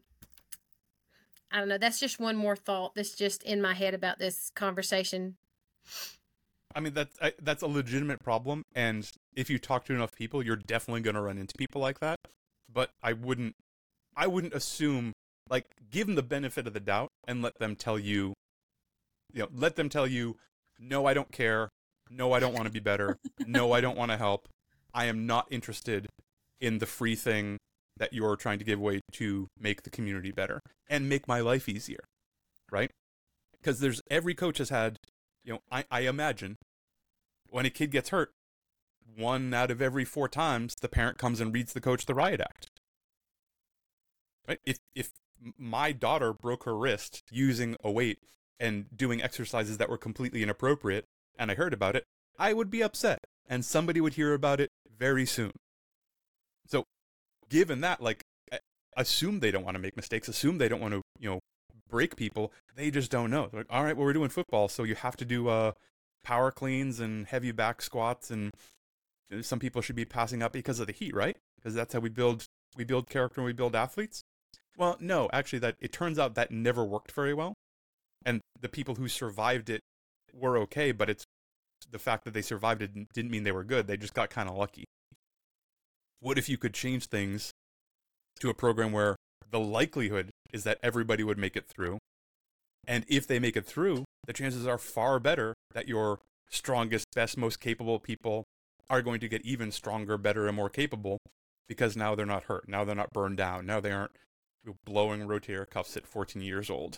I don't know. That's just one more thought that's just in my head about this conversation. I mean, that's I, that's a legitimate problem, and if you talk to enough people, you're definitely going to run into people like that. But I wouldn't, I wouldn't assume. Like, give them the benefit of the doubt and let them tell you, you know, let them tell you, no, I don't care. No, I don't want to be better. No, I don't want to help. I am not interested in the free thing that you're trying to give away to make the community better and make my life easier, right? Because there's, every coach has had, you know, I, I imagine when a kid gets hurt, one out of every four times, the parent comes and reads the coach the riot act. Right? If, if, my daughter broke her wrist using a weight and doing exercises that were completely inappropriate, and I heard about it, I would be upset, and somebody would hear about it very soon. So, given that, like, assume they don't want to make mistakes, assume they don't want to, you know, break people, they just don't know. They're like, all right, well, we're doing football, so you have to do uh, power cleans and heavy back squats, and some people should be passing out because of the heat, right? Because that's how we build, we build character and we build athletes. Well, no, actually, that it turns out that never worked very well, and the people who survived it were okay, but it's the fact that they survived it didn't mean they were good. They just got kind of lucky. What if you could change things to a program where the likelihood is that everybody would make it through, and if they make it through, the chances are far better that your strongest, best, most capable people are going to get even stronger, better, and more capable because now they're not hurt. Now they're not burned down. Now they aren't blowing rotator cuffs at fourteen years old.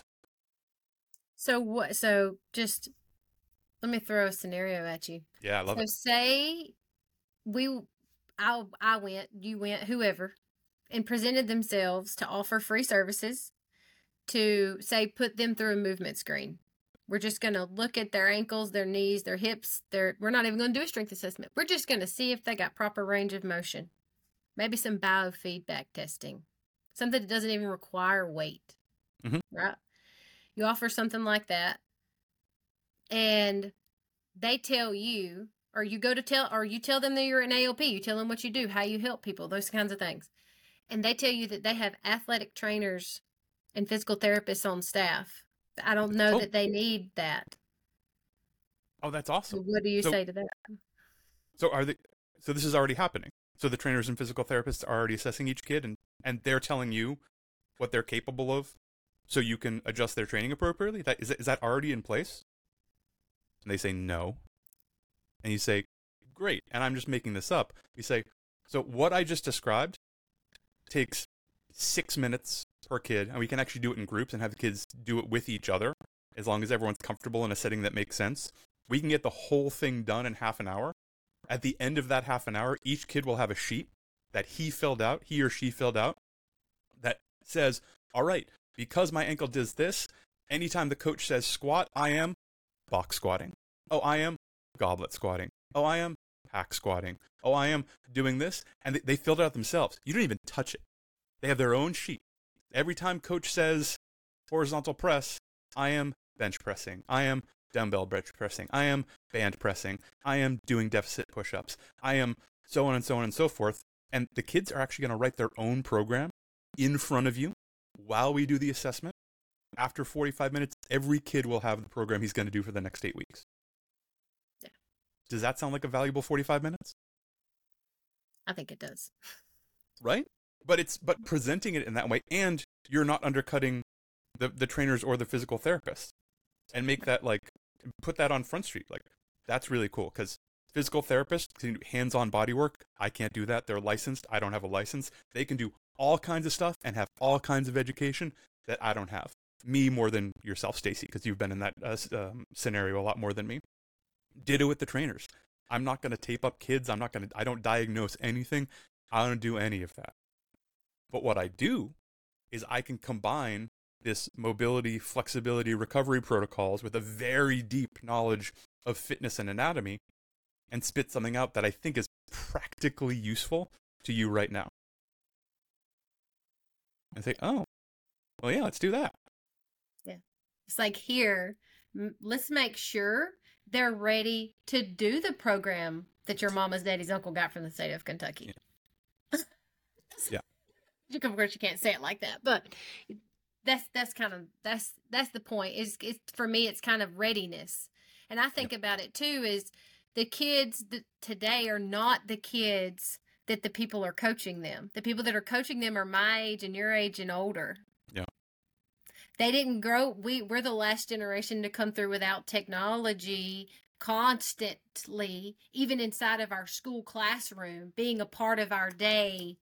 So what? So just let me throw a scenario at you. Yeah, I love so it. So say we, I, I went, you went, whoever, and presented themselves to offer free services to say put them through a movement screen. We're just going to look at their ankles, their knees, their hips. Their we're not even going to do a strength assessment. We're just going to see if they got proper range of motion. Maybe some biofeedback testing. Something that doesn't even require weight, mm-hmm. right? You offer something like that, and they tell you, or you go to tell, or you tell them that you're an A L P. You tell them what you do, how you help people, those kinds of things. And they tell you that they have athletic trainers and physical therapists on staff. I don't know oh. that they need that. Oh, that's awesome. So what do you so, say to that? So are they? So this is already happening. So the trainers and physical therapists are already assessing each kid, and, and they're telling you what they're capable of so you can adjust their training appropriately? That, is, is that already in place? And they say no. And you say, great, and I'm just making this up. You say, so what I just described takes six minutes per kid, and we can actually do it in groups and have the kids do it with each other, as long as everyone's comfortable in a setting that makes sense. We can get the whole thing done in half an hour. At the end of that half an hour, each kid will have a sheet that he filled out, he or she filled out, that says, all right, because my ankle does this, anytime the coach says squat, I am box squatting. Oh, I am goblet squatting. Oh, I am hack squatting. Oh, I am doing this. And they, they filled it out themselves. You don't even touch it. They have their own sheet. Every time coach says horizontal press, I am bench pressing. I am dumbbell bench pressing. I am band pressing. I am doing deficit push-ups. I am so on and so on and so forth. And the kids are actually going to write their own program in front of you while we do the assessment. After forty-five minutes, every kid will have the program he's going to do for the next eight weeks. Yeah. Does that sound like a valuable forty-five minutes? I think it does. Right? But it's but presenting it in that way, and you're not undercutting the, the trainers or the physical therapists. And make that, like, put that on Front Street. Like, that's really cool, because physical therapists can do hands-on body work. I can't do that. They're licensed. I don't have a license. They can do all kinds of stuff and have all kinds of education that I don't have. Me more than yourself, Stacy, because you've been in that uh, um, scenario a lot more than me. Ditto with the trainers. I'm not going to tape up kids. I'm not going to, I don't diagnose anything. I don't do any of that. But what I do is I can combine this mobility, flexibility, recovery protocols with a very deep knowledge of fitness and anatomy and spit something out that I think is practically useful to you right now. And say, oh, well, yeah, let's do that. Yeah. It's like, here, m- let's make sure they're ready to do the program that your mama's daddy's uncle got from the state of Kentucky. Yeah. Yeah. Of course, you can't say it like that, but that's that's kind of that's that's the point. Is it's for me, it's kind of readiness, and I think Yeah. about it too. Is the kids that today are not the kids that the people are coaching them. The people that are coaching them are my age and your age and older. Yeah. They didn't grow. We we're the last generation to come through without technology constantly, even inside of our school classroom, being a part of our day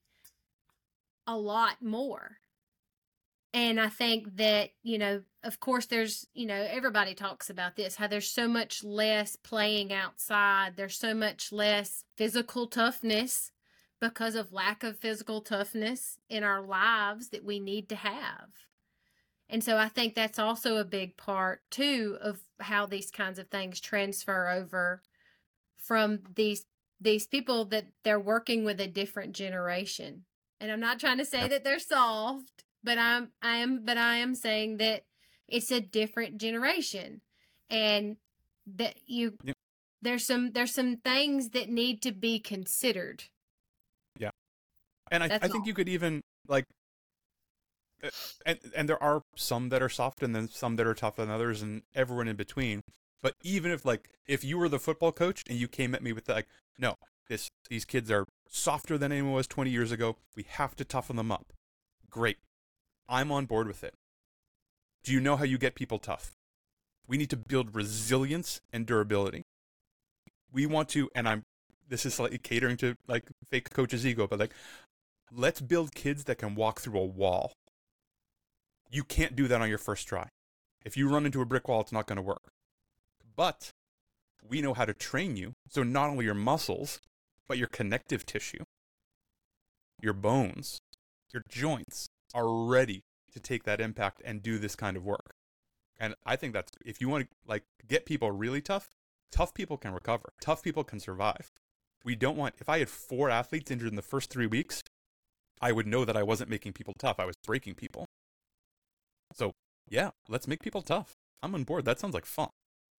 a lot more. And I think that, you know, of course, there's, you know, everybody talks about this, how there's so much less playing outside. There's so much less physical toughness because of lack of physical toughness in our lives that we need to have. And so I think that's also a big part, too, of how these kinds of things transfer over from these these people that they're working with a different generation. And I'm not trying to say Yep. that they're soft, but I'm I am but I am saying that it's a different generation, and that you Yep. there's some there's some things that need to be considered. Yeah. And I, That's I think all. you could even, like, uh, and, and there are some that are soft and then some that are tougher than others and everyone in between. But even if, like, if you were the football coach and you came at me with, like, no, this these kids are softer than anyone was twenty years ago, we have to toughen them up. Great. I'm on board with it. Do you know how you get people tough? We need to build resilience and durability. We want to, and I'm, this is slightly catering to, like, fake coach's ego, but, like, let's build kids that can walk through a wall. You can't do that on your first try. If you run into a brick wall, it's not going to work. But we know how to train you, so not only your muscles, but your connective tissue, your bones, your joints are ready to take that impact and do this kind of work. And I think that's, if you want to, like, get people really tough, tough people can recover. Tough people can survive. We don't want, if I had four athletes injured in the first three weeks, I would know that I wasn't making people tough. I was breaking people. So, yeah, let's make people tough. I'm on board. That sounds like fun.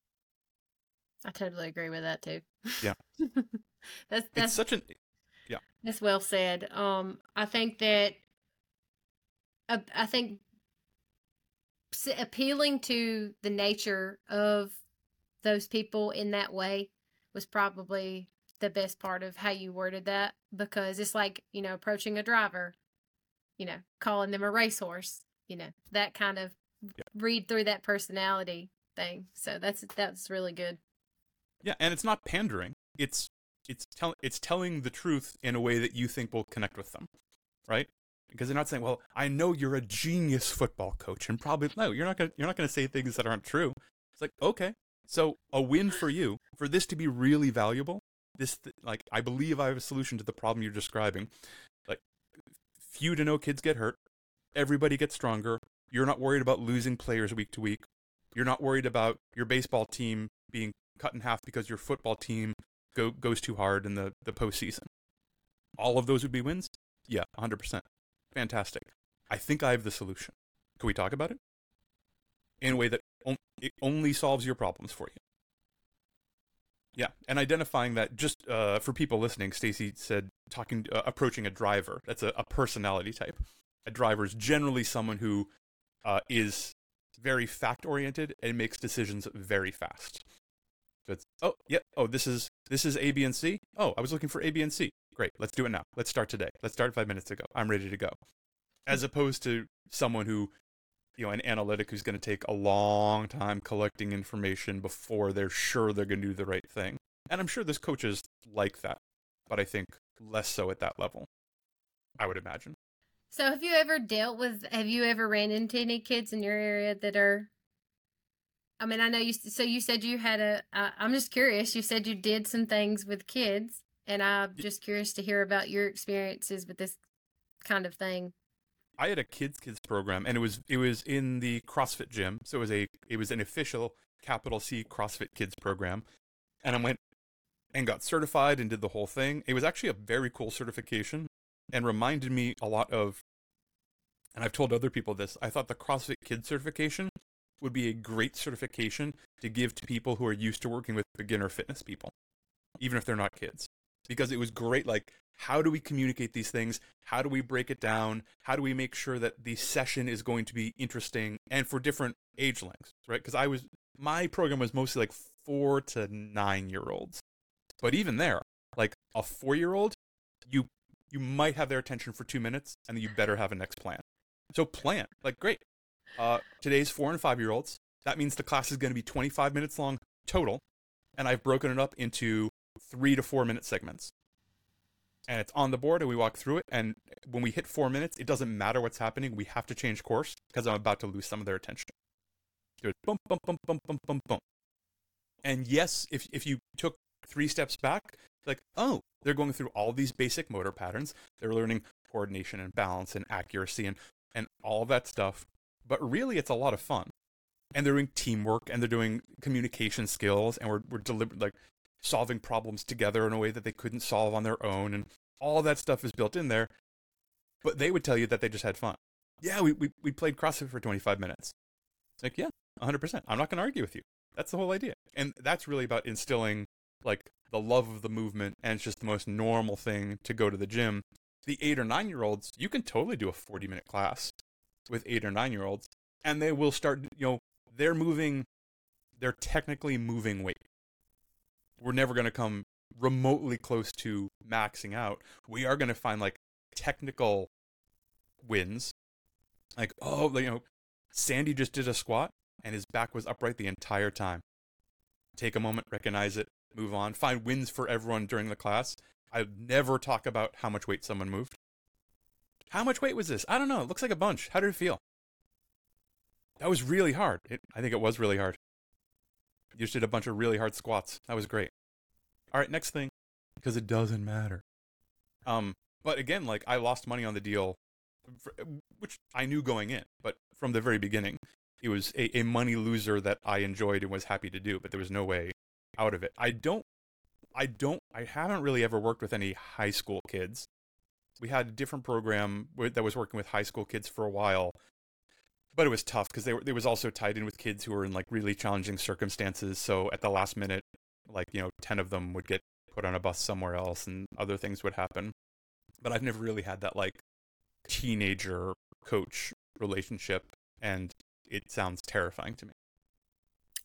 I totally agree with that too. Yeah. that's It's that's such an, yeah. that's well said. Um, I think that uh, I think s- appealing to the nature of those people in that way was probably the best part of how you worded that, because it's like, you know, approaching a driver, you know, calling them a racehorse, you know, that kind of yeah. read through that personality thing. So that's that's really good. Yeah, and it's not pandering. It's it's tell, it's telling the truth in a way that you think will connect with them, right? Because they're not saying, "Well, I know you're a genius football coach," and probably no, you're not gonna you're not gonna say things that aren't true. It's like, okay, so a win for you, for this to be really valuable. This like I believe I have a solution to the problem you're describing. Like, few to no kids get hurt. Everybody gets stronger. You're not worried about losing players week to week. You're not worried about your baseball team being cut in half because your football team go, goes too hard in the, the postseason. All of those would be wins? Yeah, one hundred percent. Fantastic. I think I have the solution. Can we talk about it? In a way that on, it only solves your problems for you. Yeah, and identifying that, just uh, for people listening, Stacy said talking, uh, approaching a driver. That's a, a personality type. A driver is generally someone who uh, is very fact-oriented and makes decisions very fast. So it's, oh, yeah, oh, this is this is A, B, and C? Oh, I was looking for A, B, and C. Great, let's do it now. Let's start today. Let's start five minutes ago. I'm ready to go. As opposed to someone who, you know, an analytic who's going to take a long time collecting information before they're sure they're going to do the right thing. And I'm sure there's coaches like that, but I think less so at that level, I would imagine. So have you ever dealt with, have you ever ran into any kids in your area that are, I mean, I know you, so you said you had a, uh, I'm just curious, you said you did some things with kids, and I'm just curious to hear about your experiences with this kind of thing. I had a kids kids program, and it was it was in the CrossFit gym. So it was a it was an official capital C CrossFit Kids program, and I went and got certified and did the whole thing. It was actually a very cool certification, and reminded me a lot of, and I've told other people this, I thought the CrossFit Kids certification would be a great certification to give to people who are used to working with beginner fitness people, even if they're not kids. Because it was great, like, how do we communicate these things? How do we break it down? How do we make sure that the session is going to be interesting and for different age lengths, right? Because I was, my program was mostly like four to nine year olds. But even there, like a four year old, you you might have their attention for two minutes and then you better have a next plan. So plan, like, great. Uh, today's four and five year olds. That means the class is going to be twenty-five minutes long total. And I've broken it up into three to four minute segments. And it's on the board and we walk through it. And when we hit four minutes, it doesn't matter what's happening. We have to change course because I'm about to lose some of their attention. Do it, boom, boom, boom, boom, boom, boom, boom. And yes, if if you took three steps back, like, oh, they're going through all these basic motor patterns. They're learning coordination and balance and accuracy and, and all that stuff. But really, it's a lot of fun. And they're doing teamwork and they're doing communication skills, and we're we're deliberate, like solving problems together in a way that they couldn't solve on their own, and all that stuff is built in there. But they would tell you that they just had fun. Yeah, we we, we played CrossFit for twenty-five minutes. It's like, yeah, one hundred percent. I'm not going to argue with you. That's the whole idea. And that's really about instilling, like, the love of the movement, and it's just the most normal thing to go to the gym. The eight or nine year olds, you can totally do a forty minute class with eight or nine year olds, and they will start, you know, they're moving, they're technically moving weight. We're never going to come remotely close to maxing out. We are going to find, like, technical wins. Like, oh, you know, Sandy just did a squat and his back was upright the entire time. Take a moment, recognize it, move on, find wins for everyone during the class. I never talk about how much weight someone moved. How much weight was this? I don't know. It looks like a bunch. How did it feel? That was really hard. It, I think it was really hard. You just did a bunch of really hard squats. That was great. All right, next thing, because it doesn't matter. Um, but again, like, I lost money on the deal, for, which I knew going in, but from the very beginning, it was a, a money loser that I enjoyed and was happy to do, but there was no way out of it. I don't, I don't, I haven't really ever worked with any high school kids. We had a different program that was working with high school kids for a while, but it was tough because they were, it was also tied in with kids who were in, like, really challenging circumstances. So at the last minute, like, you know, ten of them would get put on a bus somewhere else and other things would happen. But I've never really had that, like, teenager coach relationship, and it sounds terrifying to me.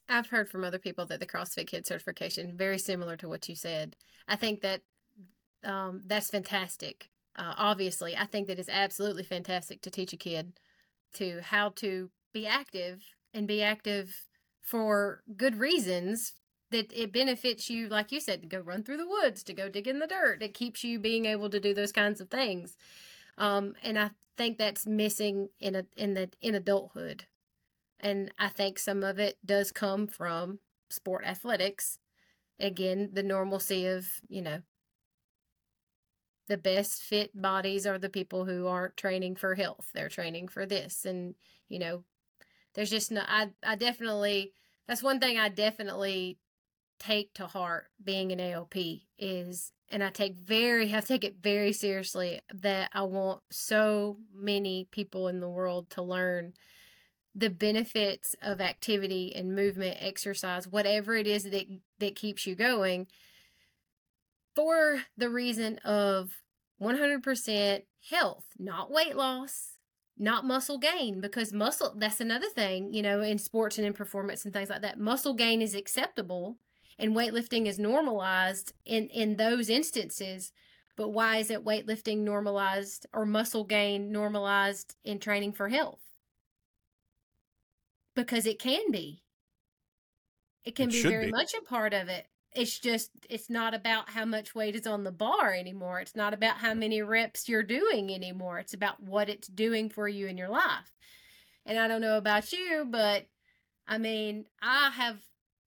I've heard from other people that the CrossFit Kid certification, very similar to what you said. I think that um, that's fantastic. Uh, obviously, I think that it's absolutely fantastic to teach a kid to how to be active and be active for good reasons, that it benefits you, like you said, to go run through the woods, to go dig in the dirt. It keeps you being able to do those kinds of things. Um, and I think that's missing in a, in the, in adulthood. And I think some of it does come from sport athletics. Again, the normalcy of, you know, the best fit bodies are the people who aren't training for health. They're training for this. And, you know, there's just no, I, I definitely, that's one thing I definitely take to heart being an A O P is, and I take very, I take it very seriously, that I want so many people in the world to learn the benefits of activity and movement, exercise, whatever it is that, that keeps you going, for the reason of one hundred percent health, not weight loss, not muscle gain, because muscle, that's another thing, you know, in sports and in performance and things like that. Muscle gain is acceptable and weightlifting is normalized in, in those instances. But why isn't weightlifting normalized or muscle gain normalized in training for health? Because it can be. It can It be should very be. much a part of it. It's just, it's not about how much weight is on the bar anymore. It's not about how many reps you're doing anymore. It's about what it's doing for you in your life. And I don't know about you, but I mean, I have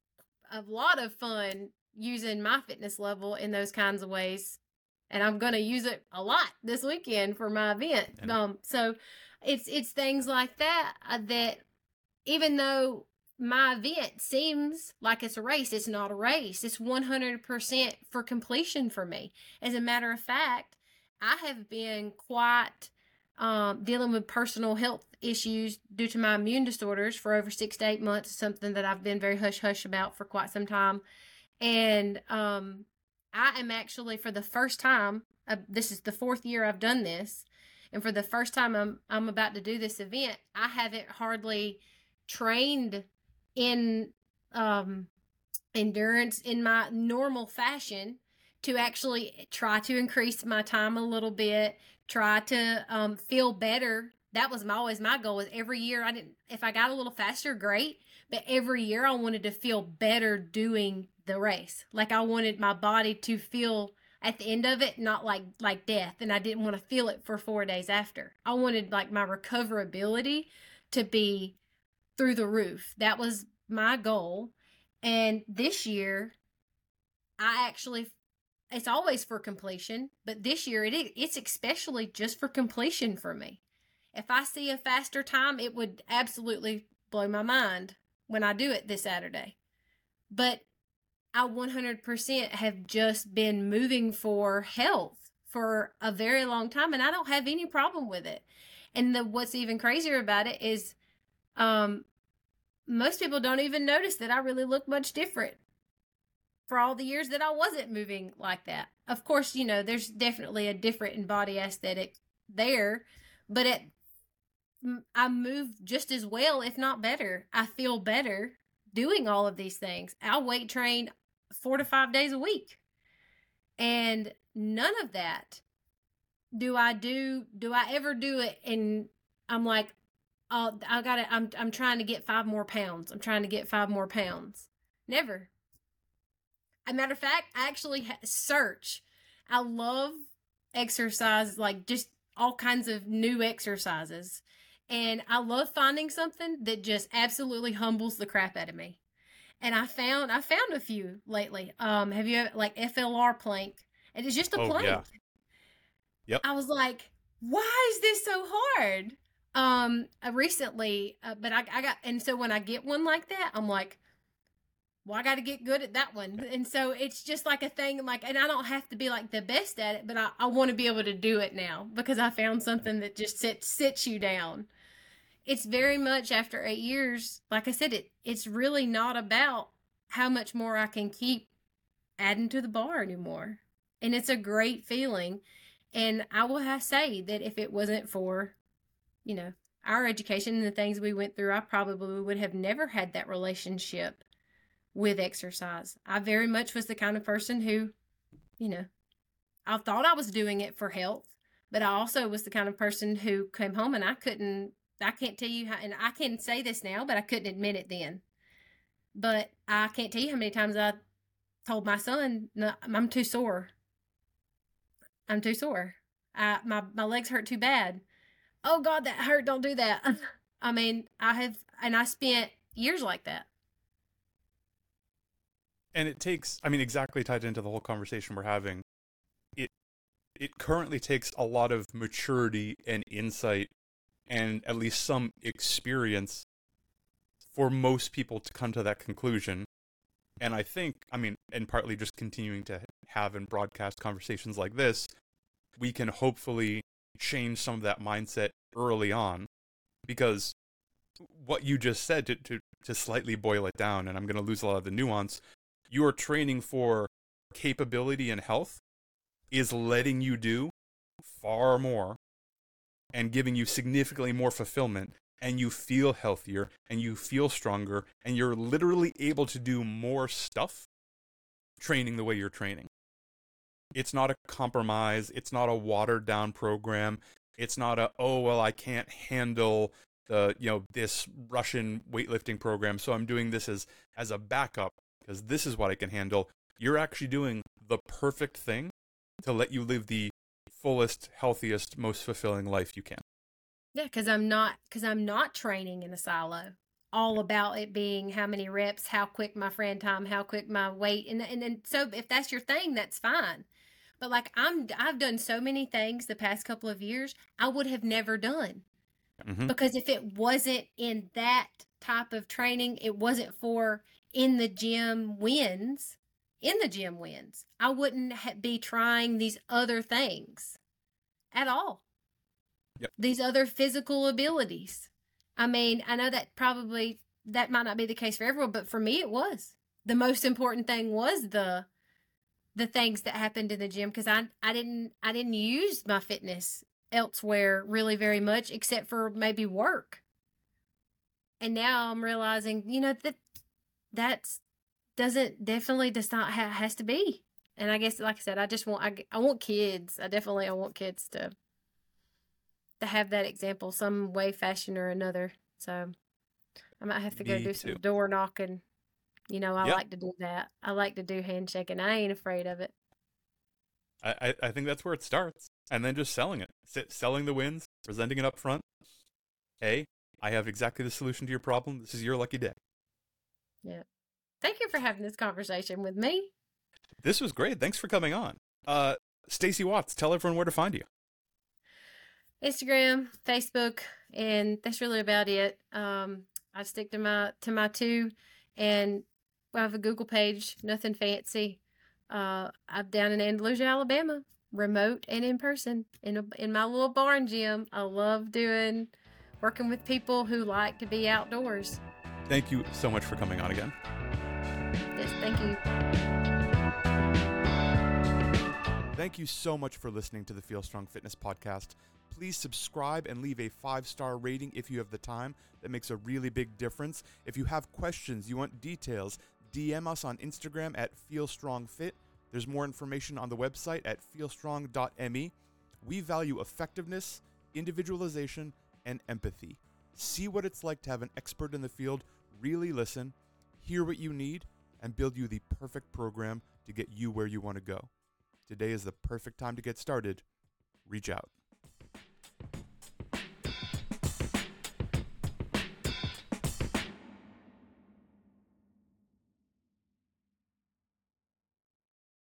a lot of fun using my fitness level in those kinds of ways. And I'm going to use it a lot this weekend for my event. And- Um, so it's, it's things like that, uh, that even though my event seems like it's a race, it's not a race. It's one hundred percent for completion for me. As a matter of fact, I have been quite um, dealing with personal health issues due to my immune disorders for over six to eight months, something that I've been very hush-hush about for quite some time. And um, I am actually, for the first time, uh, this is the fourth year I've done this, and for the first time I'm, I'm about to do this event, I haven't hardly trained in um, endurance in my normal fashion to actually try to increase my time a little bit, try to um, feel better. That was my, always my goal. Was every year I didn't, if I got a little faster, great. But every year I wanted to feel better doing the race. Like I wanted my body to feel at the end of it, not like, like death. And I didn't want to feel it for four days after. I wanted like my recoverability to be through the roof. That was my goal. And this year, I actually, it's always for completion, but this year it it's especially just for completion for me. If I see a faster time, it would absolutely blow my mind when I do it this Saturday. But I one hundred percent have just been moving for health for a very long time, and I don't have any problem with it. And the what's even crazier about it is um most people don't even notice that I really look much different for all the years that I wasn't moving like that. Of course, you know, there's definitely a different in body aesthetic there, but it, I move just as well, if not better. I feel better doing all of these things. I weight train four to five days a week. And none of that do I do, do I ever do it and I'm like, oh, I got to, I'm, I'm trying to get five more pounds. I'm trying to get five more pounds. Never. As a matter of fact, I actually ha- search. I love exercise, like just all kinds of new exercises. And I love finding something that just absolutely humbles the crap out of me. And I found, I found a few lately. Um, have you ever, like F L R plank? And it's just a Oh, plank. yeah. Yep. I was like, why is this so hard? Um, uh, recently, uh, but I, I got, and so when I get one like that, I'm like, well, I got to get good at that one. And so it's just like a thing, like, and I don't have to be like the best at it, but I, I want to be able to do it now because I found something that just sits, sits you down. It's very much after eight years, like I said, it, it's really not about how much more I can keep adding to the bar anymore. And it's a great feeling. And I will have to say that if it wasn't for, you know, our education and the things we went through, I probably would have never had that relationship with exercise. I very much was the kind of person who, you know, I thought I was doing it for health, but I also was the kind of person who came home and I couldn't, I can't tell you how, and I can say this now, but I couldn't admit it then. But I can't tell you how many times I told my son, no, I'm too sore. I'm too sore. I, my, my legs hurt too bad. Oh God, that hurt. Don't do that. I mean, I have, and I spent years like that. And it takes, I mean, exactly tied into the whole conversation we're having. It, it currently takes a lot of maturity and insight and at least some experience for most people to come to that conclusion. And I think, I mean, and partly just continuing to have and broadcast conversations like this, we can hopefully change some of that mindset early on. Because what you just said, to, to, to slightly boil it down, and I'm going to lose a lot of the nuance, your training for capability and health is letting you do far more and giving you significantly more fulfillment, and you feel healthier and you feel stronger and you're literally able to do more stuff training the way you're training. It's not a compromise. It's not a watered down program. It's not a, oh, well, I can't handle the, you know, this Russian weightlifting program, so I'm doing this as, as a backup because this is what I can handle. You're actually doing the perfect thing to let you live the fullest, healthiest, most fulfilling life you can. Yeah, because I'm not because I'm not training in a silo. All about it being how many reps, how quick my friend time, how quick my weight, and and then so if that's your thing, that's fine. But like I'm, I've done so many things the past couple of years I would have never done, mm-hmm. because if it wasn't in that type of training, it wasn't for in the gym wins. In the gym wins, I wouldn't ha- be trying these other things at all. Yep. These other physical abilities. I mean, I know that probably that might not be the case for everyone, but for me, it was. The most important thing was the the things that happened in the gym, because I I didn't I didn't use my fitness elsewhere really very much except for maybe work. And now I'm realizing, you know, that that's doesn't definitely does not ha- has to be. And I guess, like I said, I just want I, I want kids. I definitely I want kids to to have that example some way, fashion, or another. So I might have to go Me do too. some door knocking. You know, I yep. like to do that. I like to do handshaking. I ain't afraid of it. I, I, I think that's where it starts. And then just selling it. S- selling the wins, presenting it up front. Hey, I have exactly the solution to your problem. This is your lucky day. Yeah. Thank you for having this conversation with me. This was great. Thanks for coming on. Uh, Stacey Watts, tell everyone where to find you. Instagram, Facebook, and that's really about it. Um, I stick to my to my two, and I have a Google page. Nothing fancy. Uh, I'm down in Andalusia, Alabama, remote and in person, in a, in my little barn gym. I love doing working with people who like to be outdoors. Thank you so much for coming on again. Yes, thank you. Thank you so much for listening to the Feel Strong Fitness Podcast. Please subscribe and leave a five-star rating if you have the time. That makes a really big difference. If you have questions, you want details, D M us on Instagram at FeelStrongFit. There's more information on the website at feelstrong dot me. We value effectiveness, individualization, and empathy. See what it's like to have an expert in the field really listen, hear what you need, and build you the perfect program to get you where you want to go. Today is the perfect time to get started. Reach out.